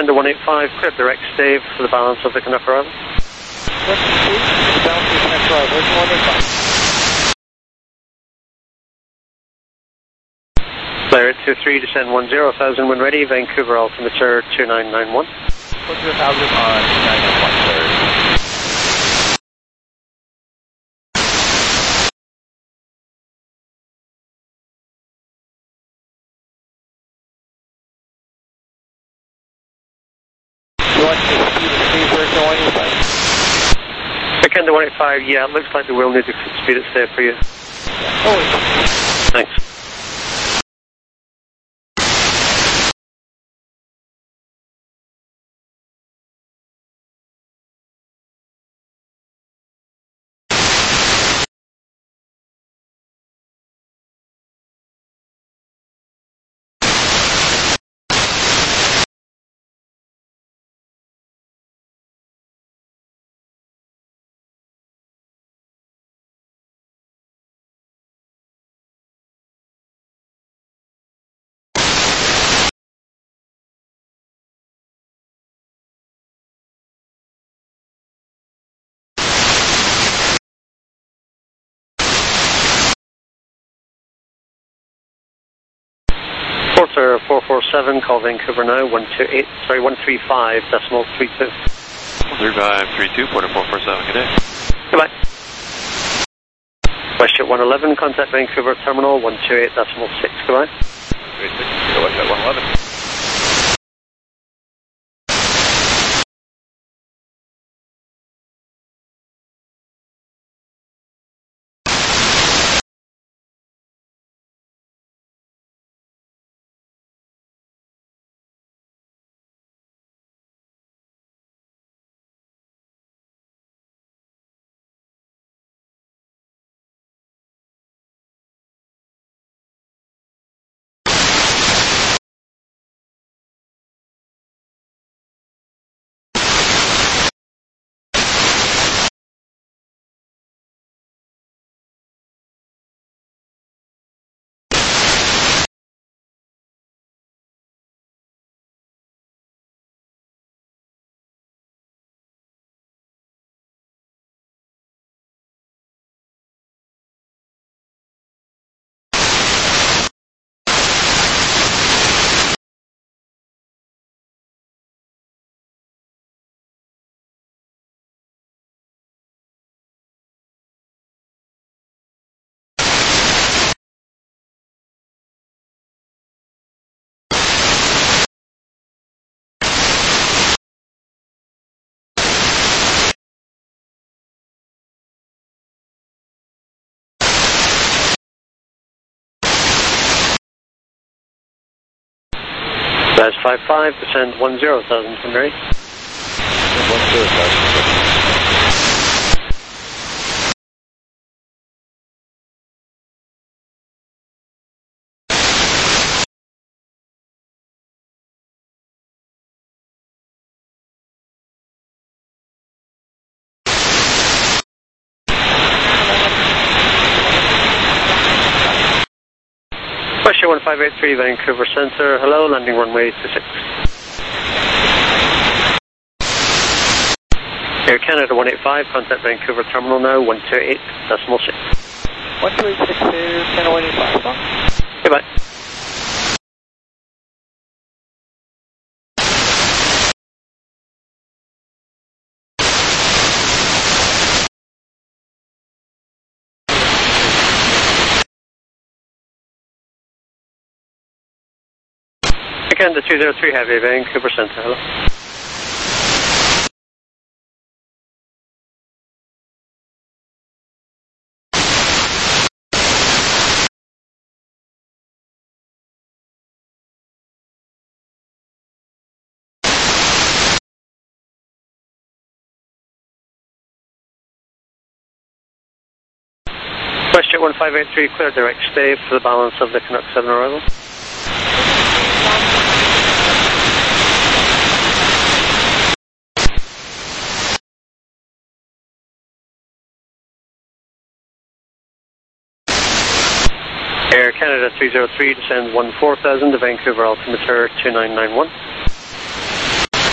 G: Canada 185, clear direct stay for the balance of the Canuck arrival.
F: Down to Canuck arrival, 185.
G: Clear at 23, descend 10,000 when ready, Vancouver altimeter 2991.
F: 100,000 on 991, sir.
G: Canada 185, yeah, it looks like they will need to speed it stay for you.
F: Oh,
G: thanks. Porter 447, call Vancouver now, 135.32.
B: 135.32, Porter 447, good day.
G: Goodbye. WestJet 111, contact Vancouver Terminal 128.6, goodbye.
B: 36, WestJet 111.
G: That's 55, descend 10,000 from Mary.
F: 1,000.
G: WestJet 1583, Vancouver Centre, hello, landing runway 26. Air Canada 185, contact Vancouver Terminal now, 128.6.
F: 128.6 Air Canada 185,
G: Goodbye. Canada 203 Heavy, Vancouver Centre, hello. WestJet 1583, clear direct stay for the balance of the Canuck 7 arrival. Air Canada 303, descend 14,000 to Vancouver altimeter 2991.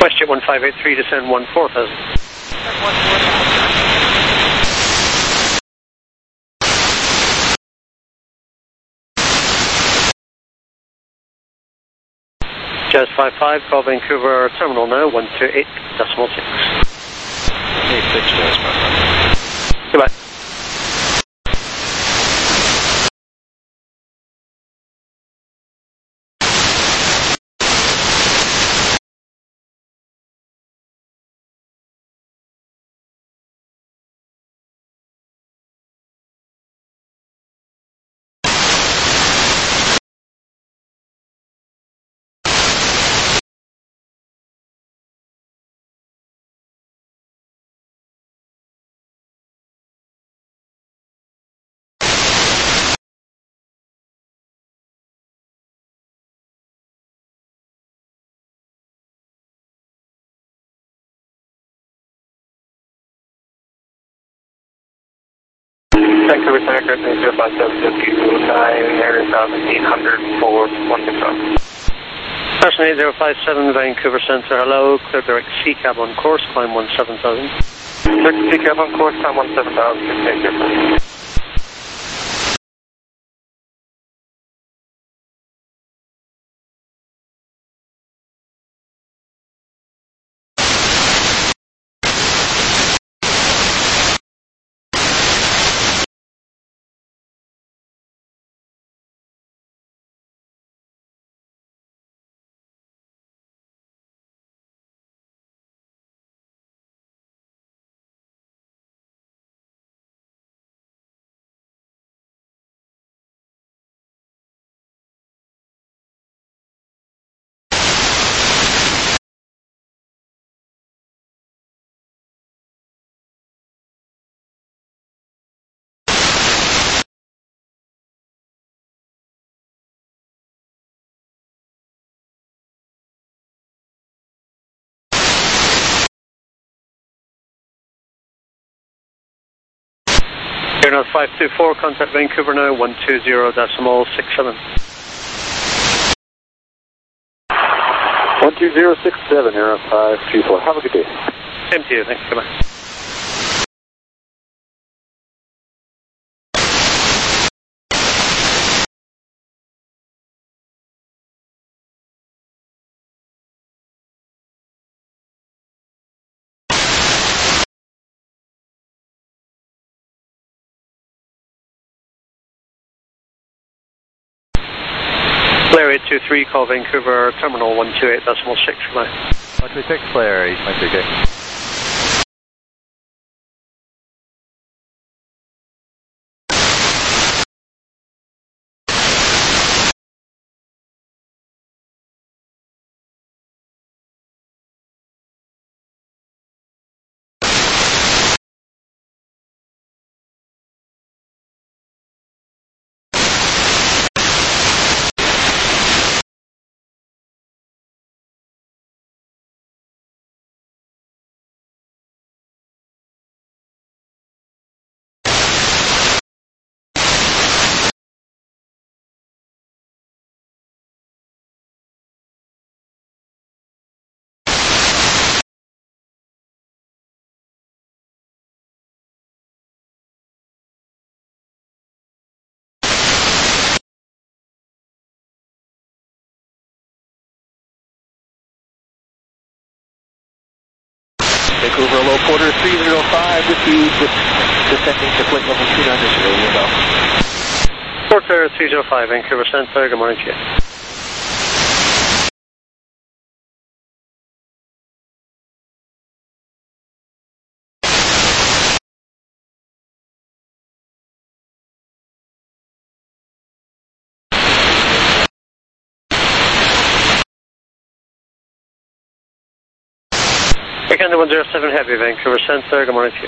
G: WestJet 1583, descend 14,000. Jazz 55, call Vancouver terminal now, 128.6.
F: 86 Jazz 55.
G: Goodbye.
A: Vancouver Center, 057 area 1800 for 160.
G: Person 8057, Vancouver Centre, hello, clear direct C-cab on course, climb 17,000.
A: Direct C-cab on course, climb 17,000, take care.
G: Airnav 524, contact Vancouver now, 120.67.
A: 12067, Airnav 524. Have a good day.
G: Same to you, thanks, goodbye. Flare 823, call Vancouver terminal 128.6, goodbye.
F: 126, Flare 823. Vancouver low quarter 305 with you, descending to flight level 290, window.
G: Porter 305, Vancouver Centre, good morning to you. Air Canada 107 Heavy, Vancouver Centre, good morning to you.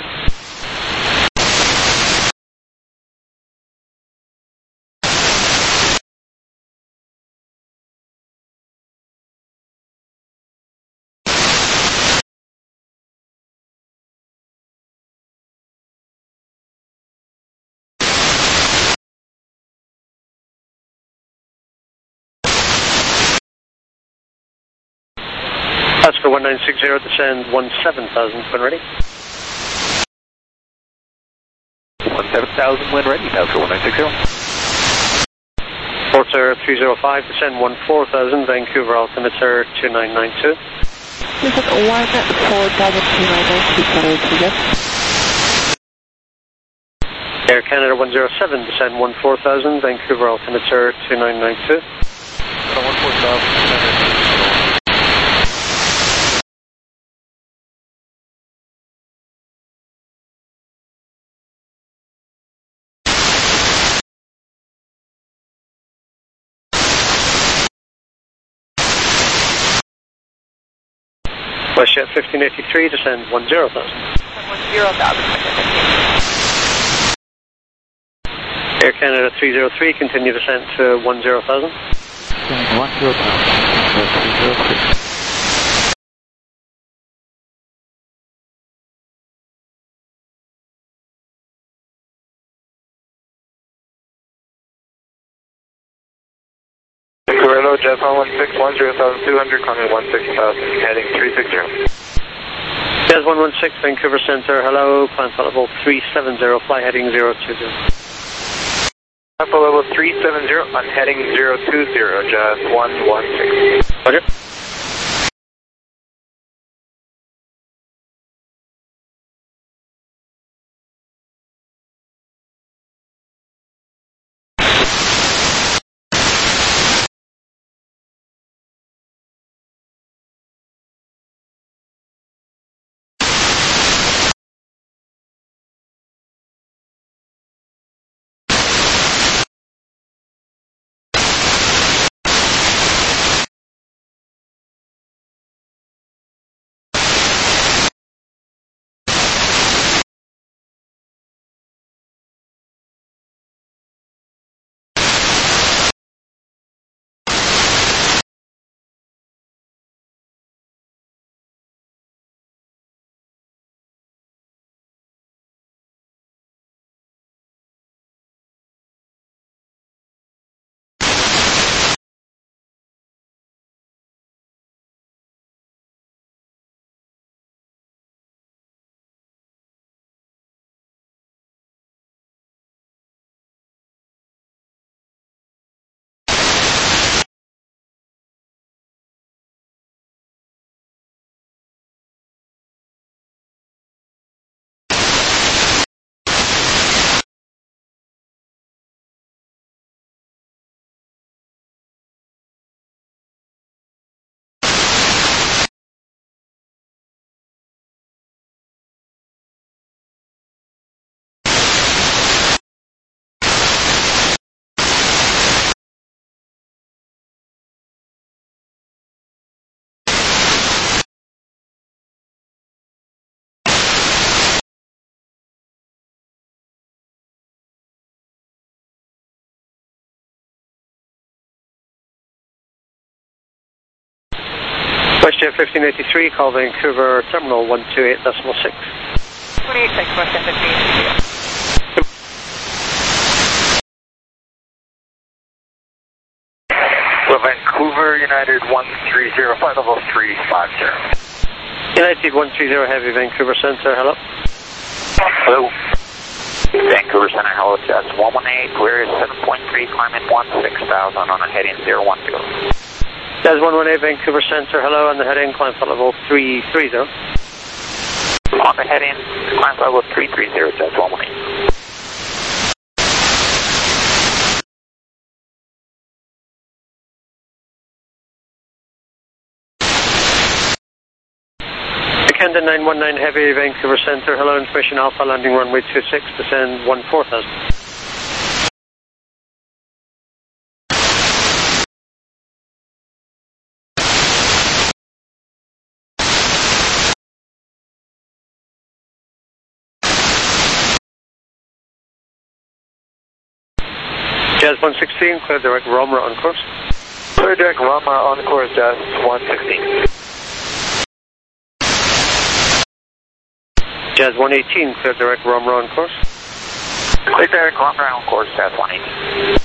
G: Oscar 1960, descend 17,000 when ready.
F: 17,000 when ready, Oscar 1960.
G: Porter 305, descend 14,000, Vancouver altimeter 2992.
D: This is 14,292,
G: Air Canada 107, descend 14,000, Vancouver altimeter 2992.
F: 14,000.
G: WestJet 1583, descend 10,000.
D: 10,000.
G: Air Canada 303, continue descent to 10,000.
F: 10,000.
A: Corello, Jet 116, 10,200, climbing 16,000, heading 360.
G: Jazz 116, Vancouver Center, hello, climb flight level 370, fly heading 020.
A: Flight level 370, on heading 020, Jazz 116.
G: Roger. WestJet 1583, call Vancouver Terminal 128.6.
D: 28, thanks, WestJet 1583.
A: Well, Vancouver, United 130, flight level 350.
G: United 130, heavy, Vancouver Center, hello.
B: Hello. Vancouver Center, hello, Jazz 118, clear 7.3, climbing 16,000 on a heading 010.
G: Jazz 118, Vancouver Center, hello, on the heading, climb flight level 330.
B: On the heading, climb level 330, Jazz 118.
G: Canada 919 Heavy, Vancouver Center, hello, information Alpha, landing runway 26, descend 14,000. Jazz 116, clear direct Romra on course.
A: Clear direct Romra on course, Jazz 116.
G: Jazz 118, clear direct Romra on course.
B: Clear direct Romra on course, Jazz 118.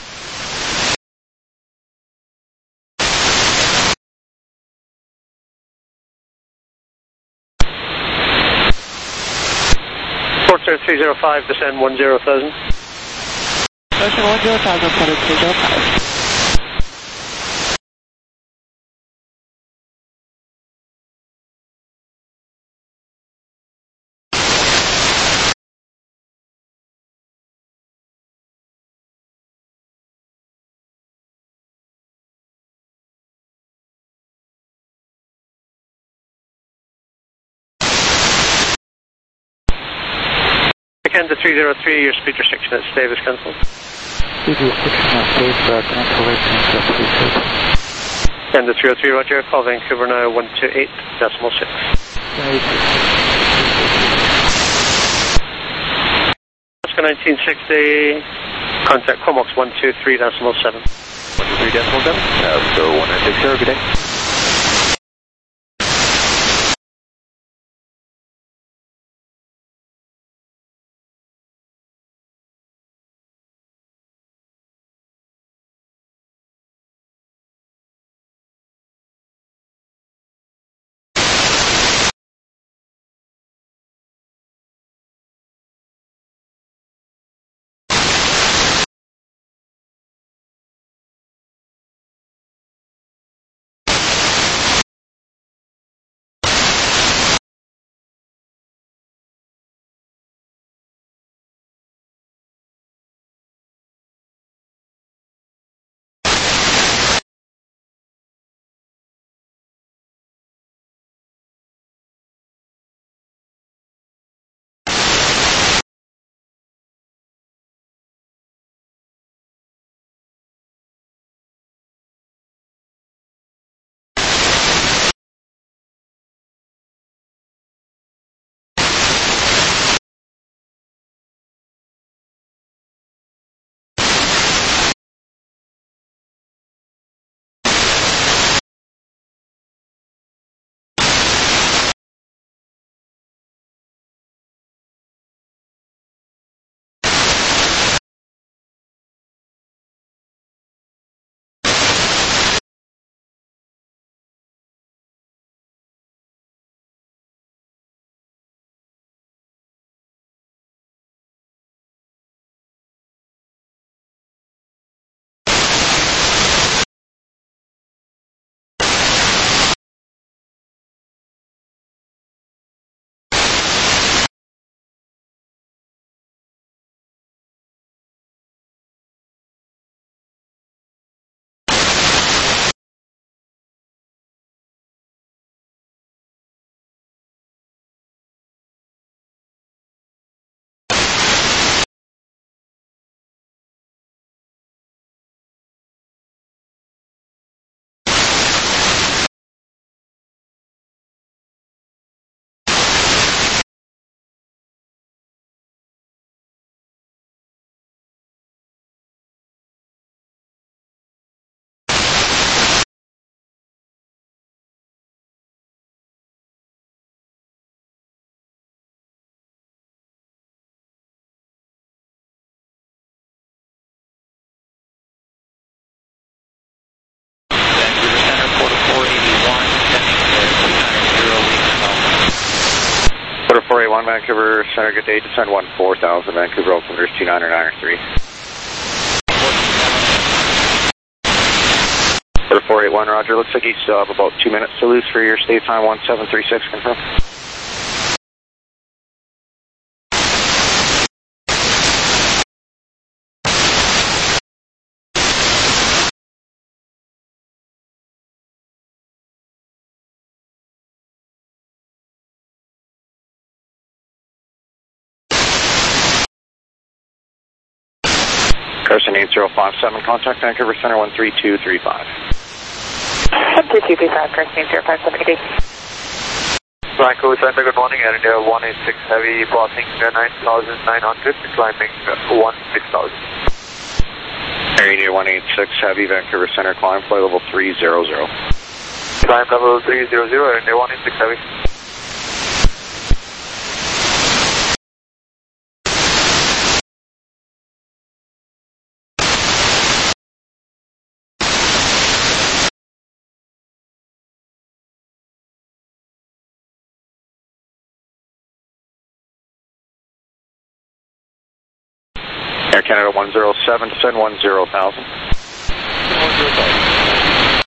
G: Foster 305, descend 10,000.
D: Ocean 10,000, Flight 305.
G: Canada 303, your speed restriction at Stave is cancelled.
C: Speed restriction at Stave, cancellation at 36.
G: Canada 303, roger, call Vancouver now 128.6. Oscar 1960, contact Comox 123.7. 123.7.
F: Oscar 1960, good day.
B: Quarter 481, Vancouver Center, good day, descend 14,000, Vancouver altimeter 29993. Quarter 481, roger, looks like you still have about 2 minutes to lose for your state time 1736, confirm. Carson 8057, contact Vancouver Center 13235.
D: 13235, Carson 8057, good day.
A: Vancouver Center, good morning, Air India 186 Heavy, passing 9,900, climbing 16,000.
B: Air India 186 Heavy, Vancouver Center, climb, flight level 300.
A: Climb level 300, Air India 186 Heavy.
B: Air Canada 107, descend 10,000.
F: 10,000.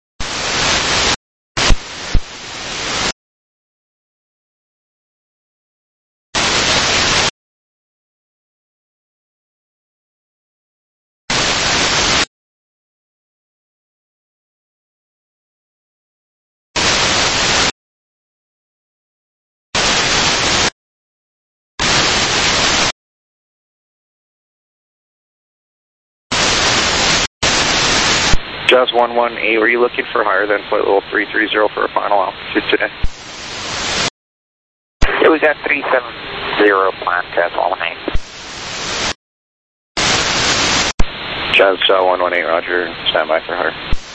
B: Jazz 118, were you looking for higher than flight level 330 for a final altitude today?
H: Yeah, we got 370 planned, Jazz 118.
B: Jazz 118, roger, stand by for higher.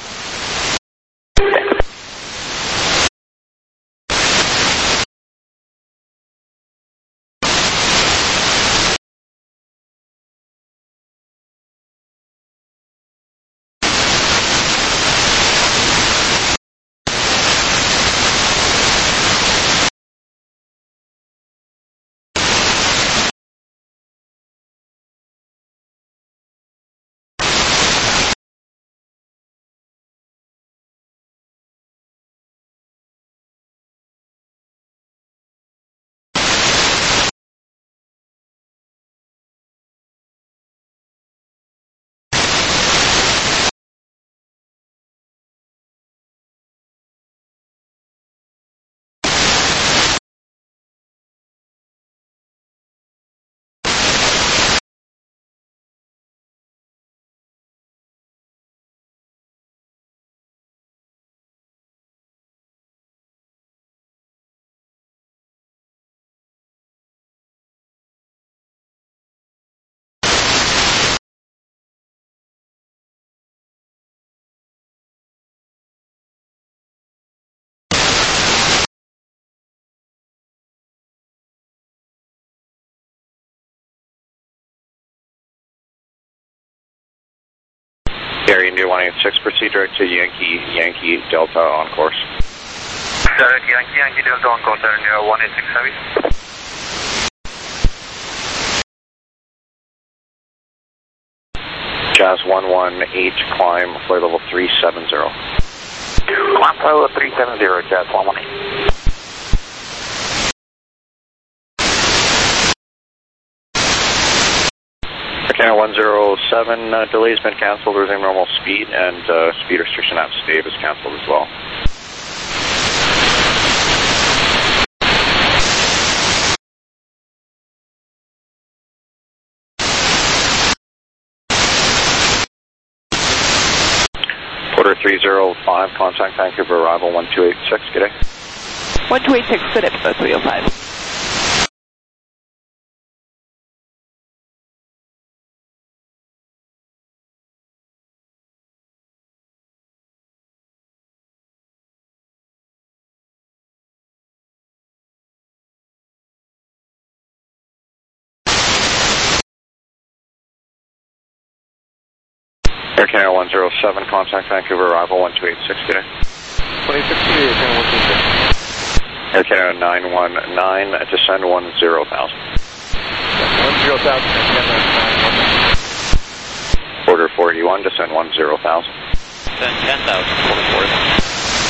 B: Gary, India 186, proceed direct to Yankee Delta on course.
H: Direct Yankee Delta on course, India 186 Heavy.
B: Jazz 118, climb flight level 370.
H: Climb flight level 370, Jazz 118.
B: Canada 107, delay has been cancelled, resume normal speed, and speed restriction app stave is cancelled as well. Porter 305, contact Vancouver, arrival 1286, good day.
D: 1286, good day, 305.
B: Air Canada 107, contact Vancouver, arrival 1286, good day.
F: 26 Air Canada 126.
B: Air Canada 919, descend 10,000.
F: 10,000, Air Canada 919.
B: Order 481, descend 10,000.
H: Descend 10,000, Porter 4.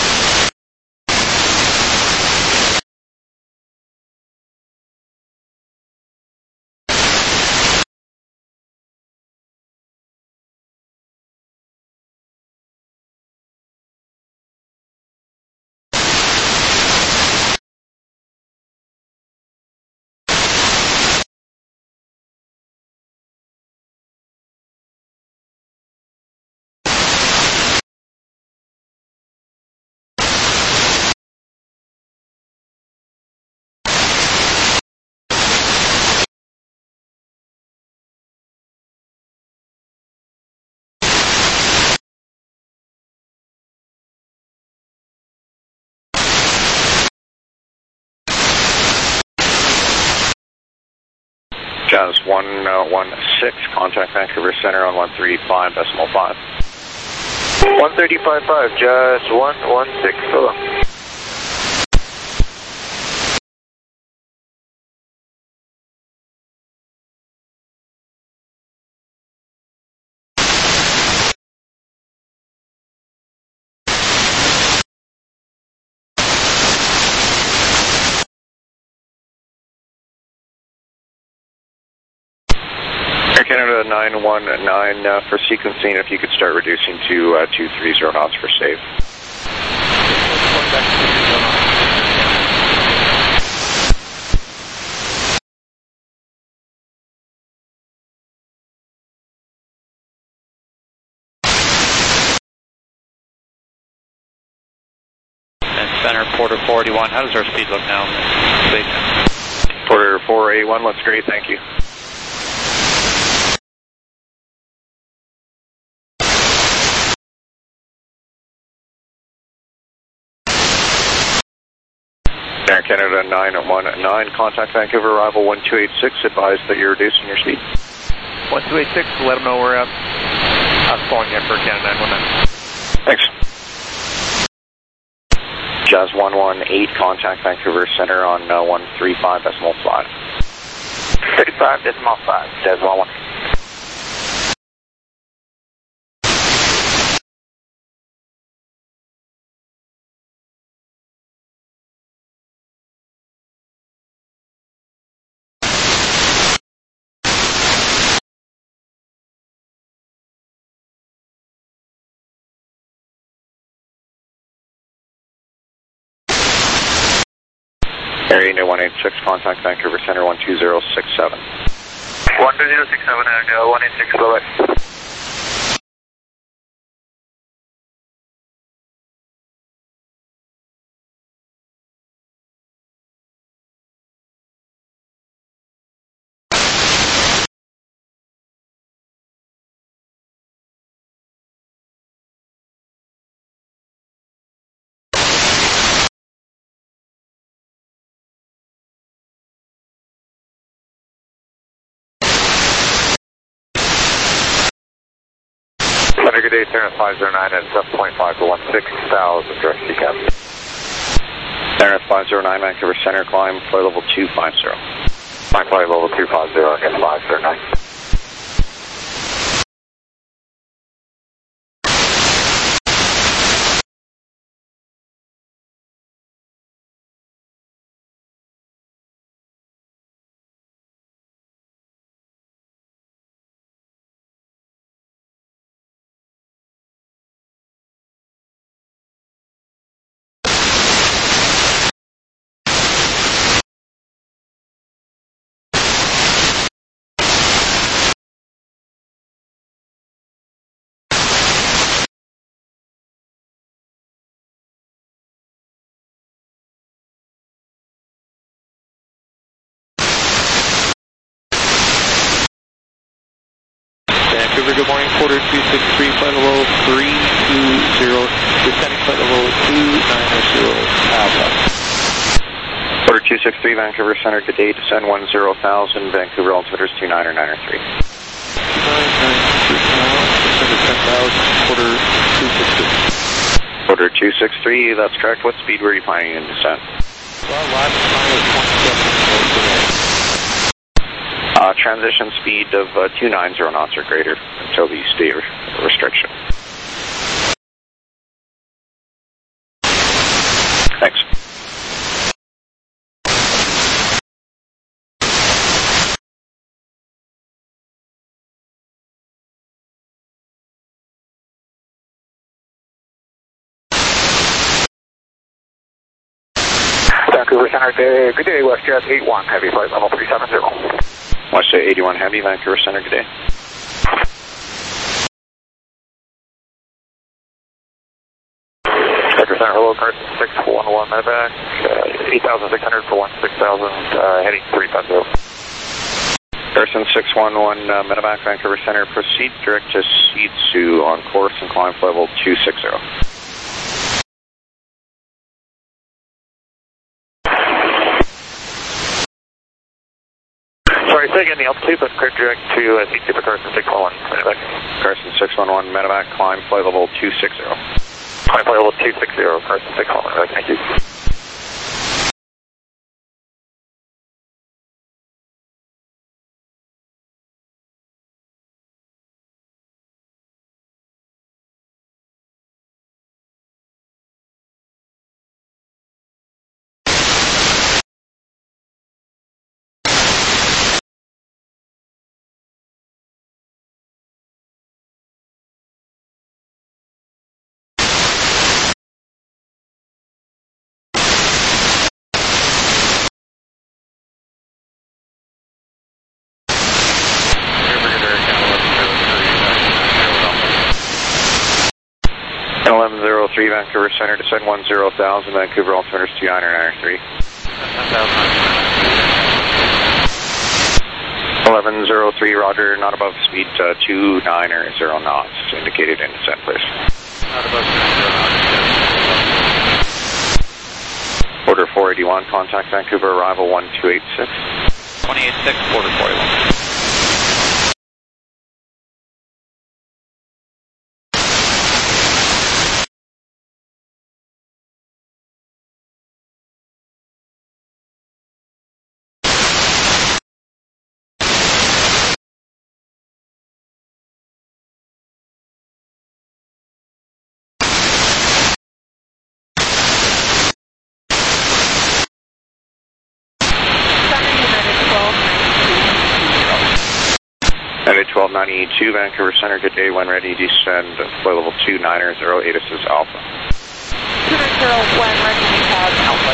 B: Jazz 116, contact Vancouver Center on 135.5.
A: 135.5, Jazz 116, hold on.
I: Canada 919, for sequencing, if you could start reducing to 230 knots for save.
C: Center, Porter 481. How does our speed look now?
I: Porter 481 looks great, thank you. Air Canada 919, contact Vancouver, arrival 1286, advise that you're reducing your speed.
F: 1286, let them know we're up. I was calling you for Canada 919.
I: Thanks. Jazz 118, contact Vancouver Center on 135.5.
B: 35.5, Jazz 118.
I: Area 186, contact Vancouver Center 12067.
B: 12067 and 186, bye-bye.
H: Good day, Terrace 509 at 7.5 to 16,000, direct CCAP.
I: Terrace 509, Vancouver Center, climb, flight level 250.
H: Climb flight level 250, again 509.
F: Vancouver, good morning, Porter 263, flight level 320, descending flight level 290, Alpha.
I: Porter 263, Vancouver Center, good day, descend 10,000, Vancouver altimeter is 29 or 9 or 3.
F: 2993 now, descend to 10,000, Porter 263.
I: Porter 263, that's correct. What speed were you planning in descent?
F: Well, last time was 27
I: transition speed of 290 knots or greater until the state restriction. Thanks.
H: Vancouver Center, good day, WestJet 81, heavy flight level 370.
I: WestJet 81 Heavy, Vancouver Center, good day.
H: Vancouver Center, hello, Carson 611, medevac, 8,600 for 16,000, heading 350.
I: Carson 611, medevac, Vancouver Center, proceed direct to Seatsu on course and climb level 260.
H: Sorry, say again the altitude, but clear direct to Seatsu for Carson 611, medevac.
I: Carson 611, medevac, climb flight level 260.
H: Climb flight level 260, Carson 611, medevac, thank you.
I: Vancouver Center, descend 10,000, Vancouver altimeters 2993. 1103, roger, not above speed 290 knots, indicated in descent, please.
F: Not above 290 knots.
I: Order 481, contact Vancouver, arrival 1286.
B: 286, quarter 41.
I: United 1292, Vancouver Center, good day, when ready, descend, flight level 290, ATIS is Alpha.
D: 290, when ready, we have Alpha.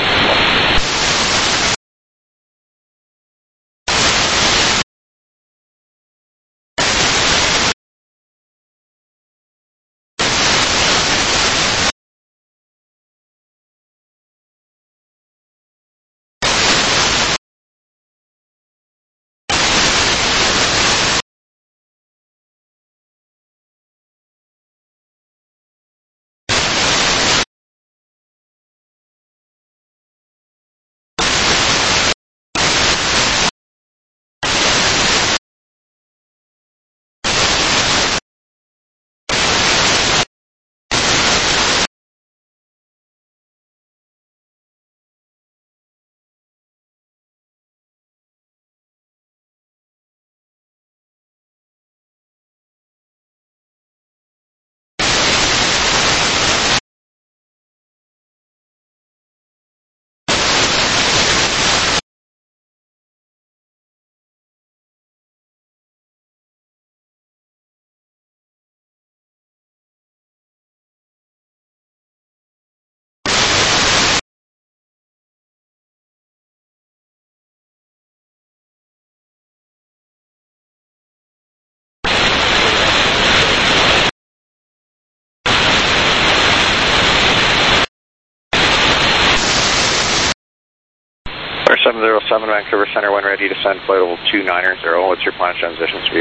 I: Air 707, Vancouver Center, when ready, descend, flight level 290, what's your planned transition speed?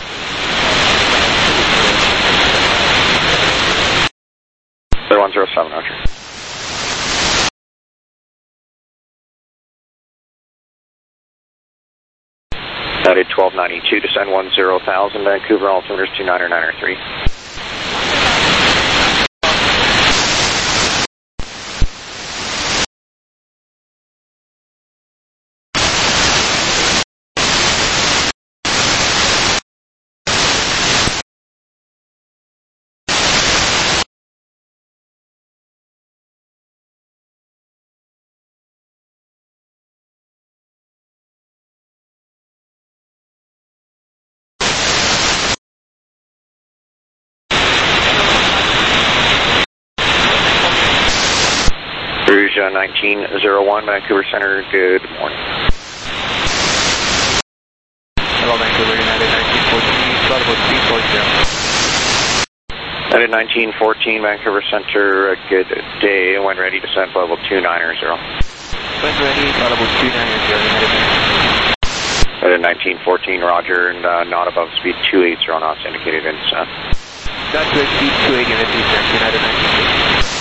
I: 107, roger. United 1292, descend 10,000, Vancouver altimeters 29093. Rouge 1901, Vancouver Center, good morning.
F: Hello, Vancouver, United 1914, flight level 340.
I: United 1914, Vancouver Center, good day, when ready, descend, flight level 290.
F: When ready, flight level 290,
I: United 1914, roger, and not above speed 280 knots, indicated in descent.
F: That's good, speed 280, United 1914.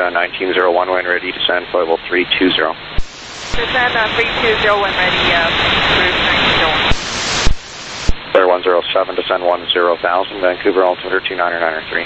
I: 1901 when ready, descend flight level 320.
D: Descend 320 when ready, route 1901.
I: Clear 107, descend 10,000, Vancouver altimeter 29903.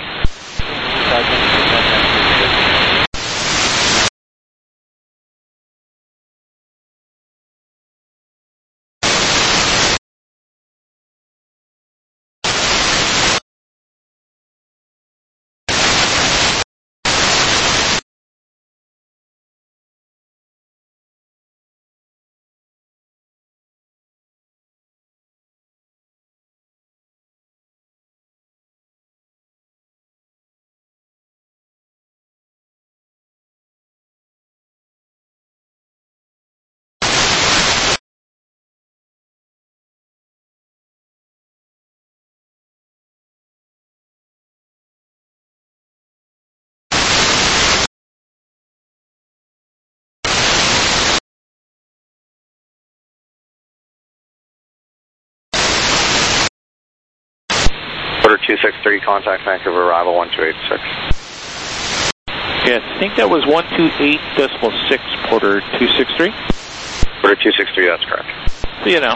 I: Order 263, contact Vancouver arrival 1286.
F: Yes, I think that was 128.6, Porter 263.
I: Order 263, that's correct.
F: See you now.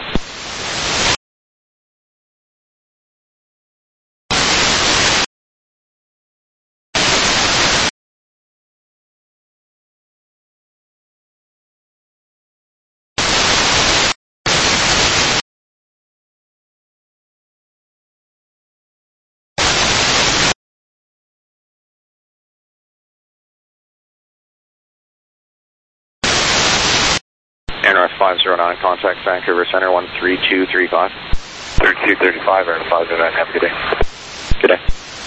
I: Air North 509, contact Vancouver Center 13235.
H: 3235, Air North 509, have a good day.
I: Good day.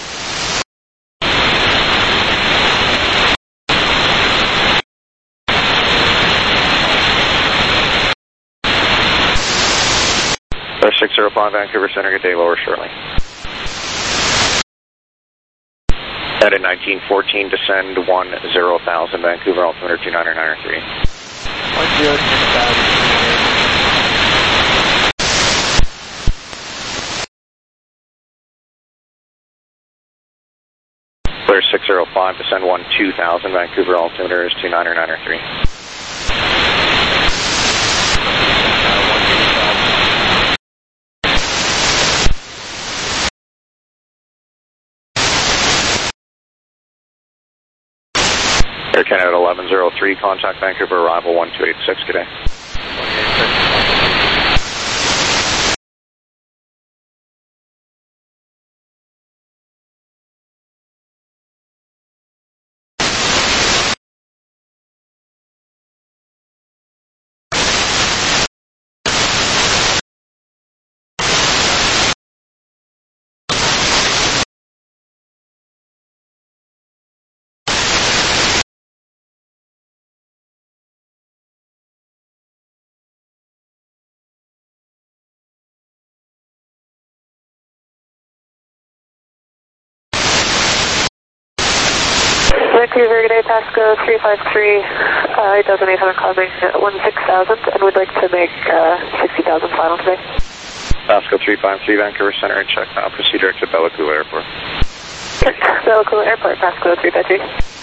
I: Air 605, Vancouver Center, good day, lower shortly. Headed 1914, descend 10,000, Vancouver altimeter 29903.
F: 10,000.
I: Clear 605, descend 12,000, Vancouver altimeter is 29903. Air Canada 1103, contact Vancouver arrival 1286, good day.
D: Vancouver, good day, Pasco 353, 8,800 climbing 16,000, and we'd like to make 60,000 final today.
I: Pasco 353, Vancouver Center, and check now. Proceed direct to Bella Coola Airport.
D: Bella Coola Airport, Pasco 353.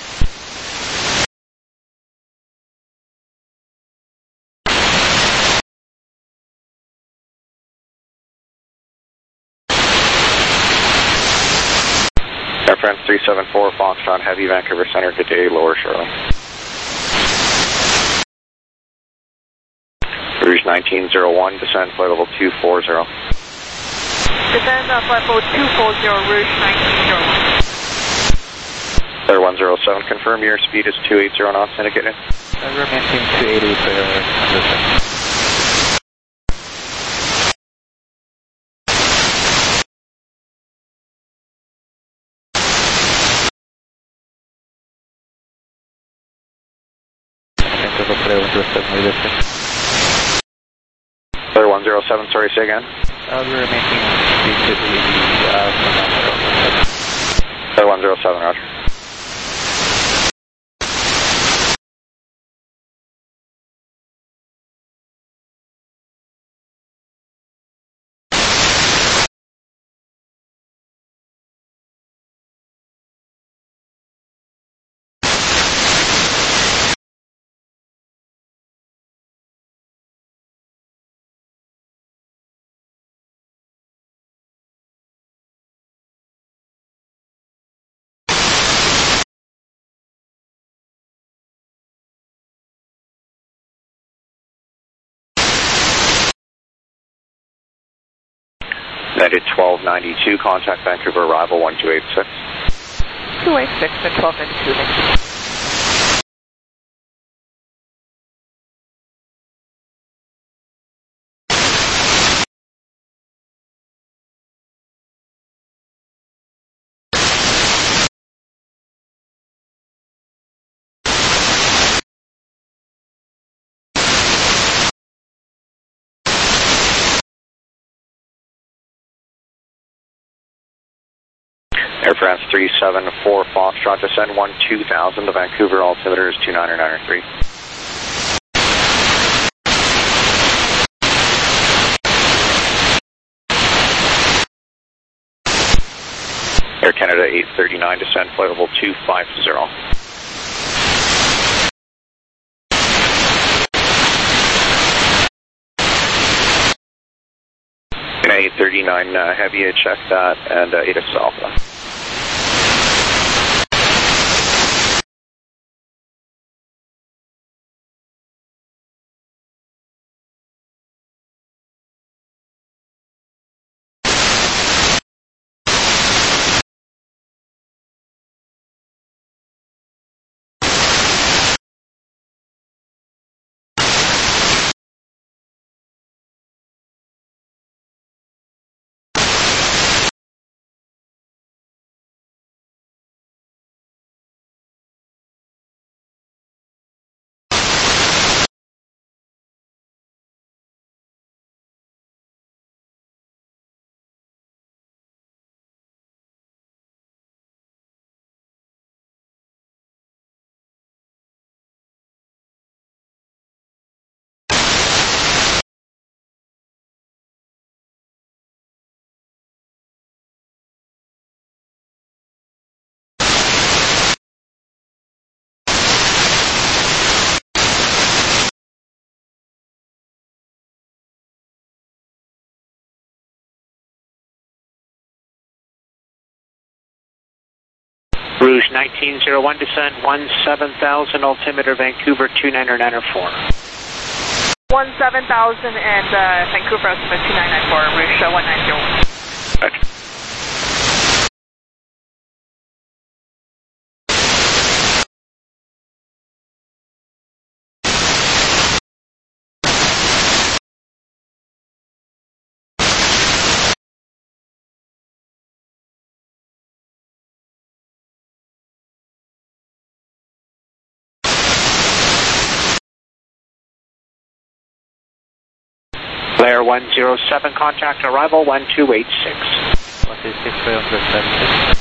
I: Air France 374, Foxtrot Heavy, Vancouver Center, good day, lower shortly. Rouge 1901, descend flight level 240.
D: Descend flight level 240, Rouge 1901.
I: Air 107, confirm your speed is 280 knots, indicated.
F: We're maintaining 280 for understand.
I: Clear 107, sorry, say again.
F: We're maintaining speed to 280
I: Clear 107, roger. United 1292, contact Vancouver arrival 1286.
J: 286 and 1292, thank you.
I: Air France 374 Foxtrot, descend 12000 to Vancouver, altimeter is 29993. Air Canada 839, descend flight level 250. United 839 Heavy, check that, and 8 Alpha.
K: Rouge 1901, descend 17,000, altimeter Vancouver 29994.
J: 17,000 and Vancouver altimeter 2994, Rouge 190.
I: Roger.
K: Blair 107, contact arrival 1286.
C: 126, 376.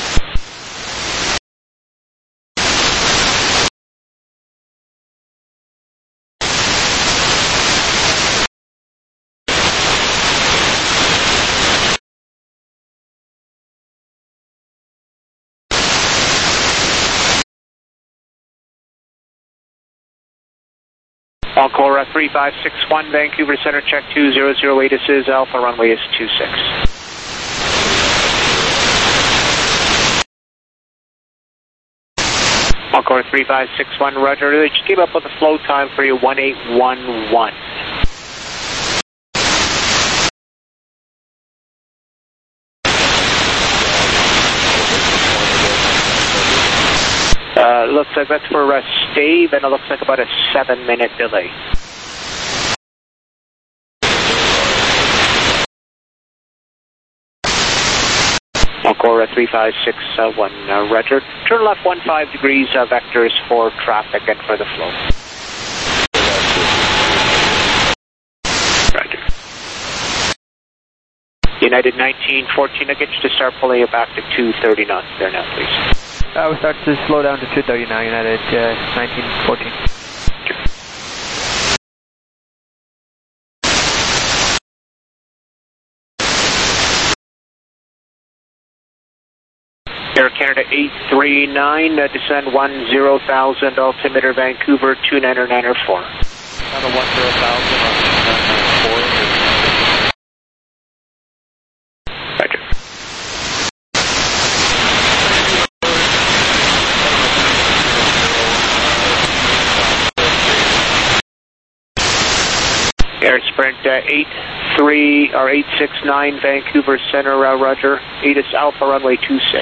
K: Encore 3561, Vancouver Center, check 2008, this is Alpha, runway is 26. Encore 3561, roger, just keep up with the flow time for you, 1811. Looks like that's for Stave, and it looks like about a 7-minute delay. Encore 3561, roger. Turn left 15 degrees, vectors for traffic and for the flow. Roger. United 1914, I get you to start pulling it back to 230 knots there now, please.
J: We start to slow down to 230 now, United 1914.
K: Air Canada 839, descend 10,000, altimeter Vancouver 29994.
C: Out of 10,000 on 29994.
K: Roger. Air Sprint 869 Vancouver Center, roger. ATIS Alpha runway 26.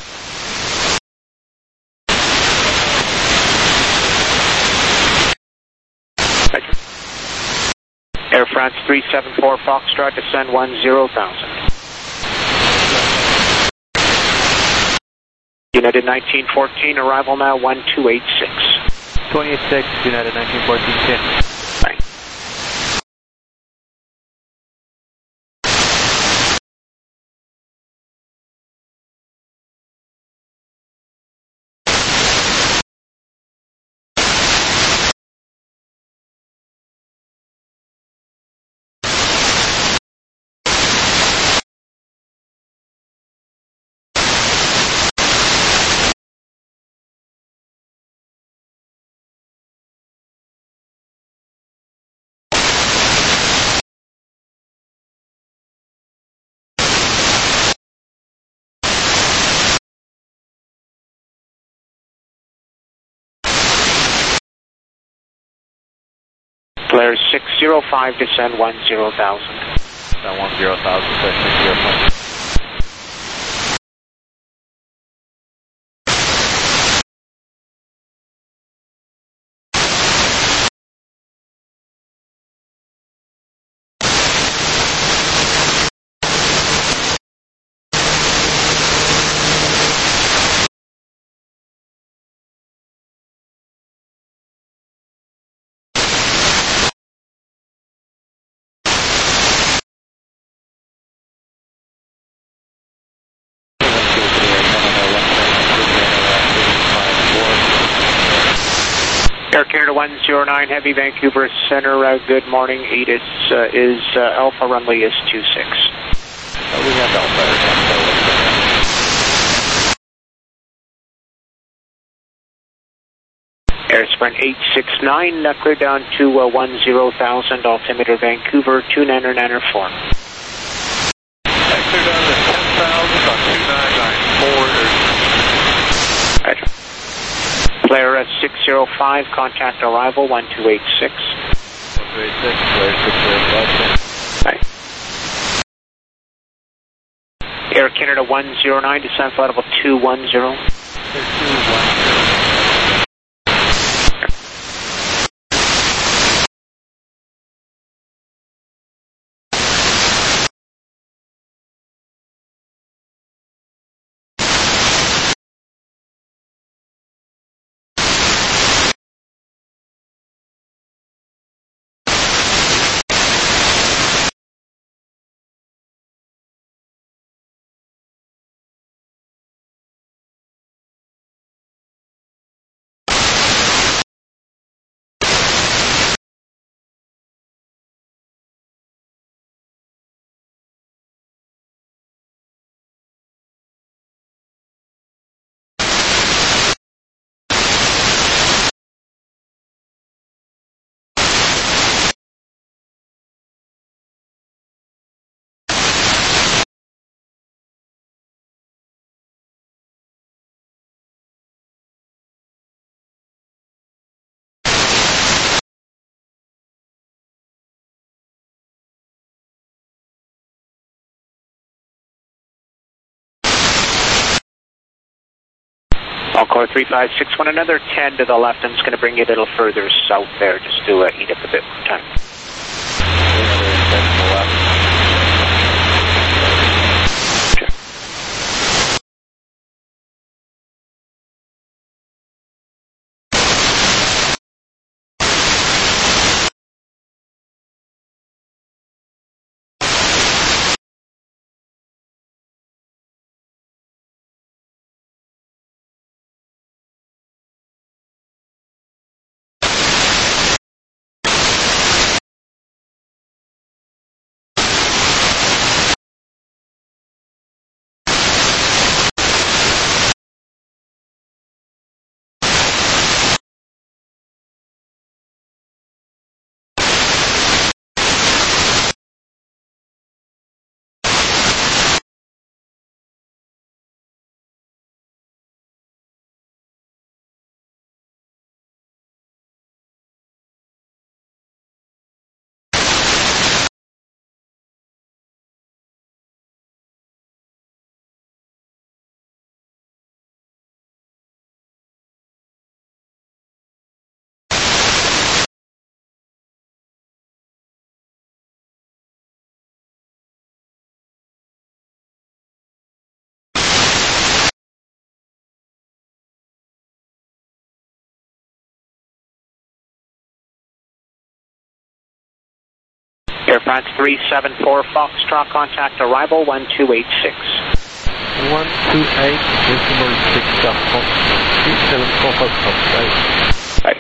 K: Roger. Air France 374 Foxtrot, descend 10,000. United 1914, arrival now 1286.
F: 286, United 1914, Ken.
K: Bye. Flares 605, descend 10,000.
F: 10,000, 605.
K: Air Canada 109, Heavy Vancouver Center, good morning. ATIS is Alpha runway is 26.
F: We have Alpha.
K: Air Sprint 869, clear down to 10,000, altimeter Vancouver, 2994.
F: Clear down to 10,000 on 2994.
K: Roger. Flare 605, contact arrival 1286.
F: 1286, Flare 605.
K: Bye. Air Canada 109, descent flight level 210.
F: 210.
K: Encore 3561, another 10 to the left. I'm just going to bring you a little further south there just to eat up a bit more time. Air France 374 Foxtrot, contact arrival 1286.
F: 128 decimal 6 Fox 374 Foxtrot, right?
K: Right.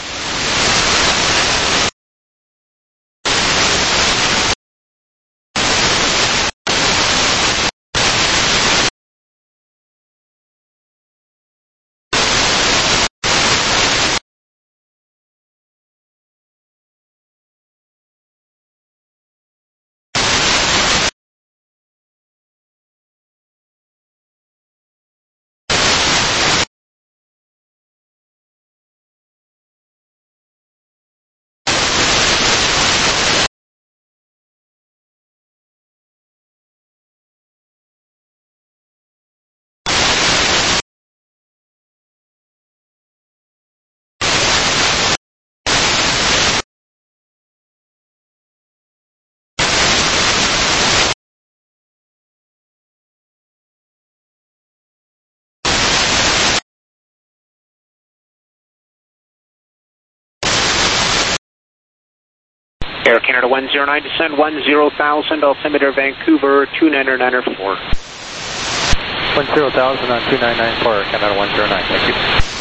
K: Air Canada 109, descend 10,000, altimeter Vancouver 2994.
F: 10,000 on 2994, Canada 109, thank you.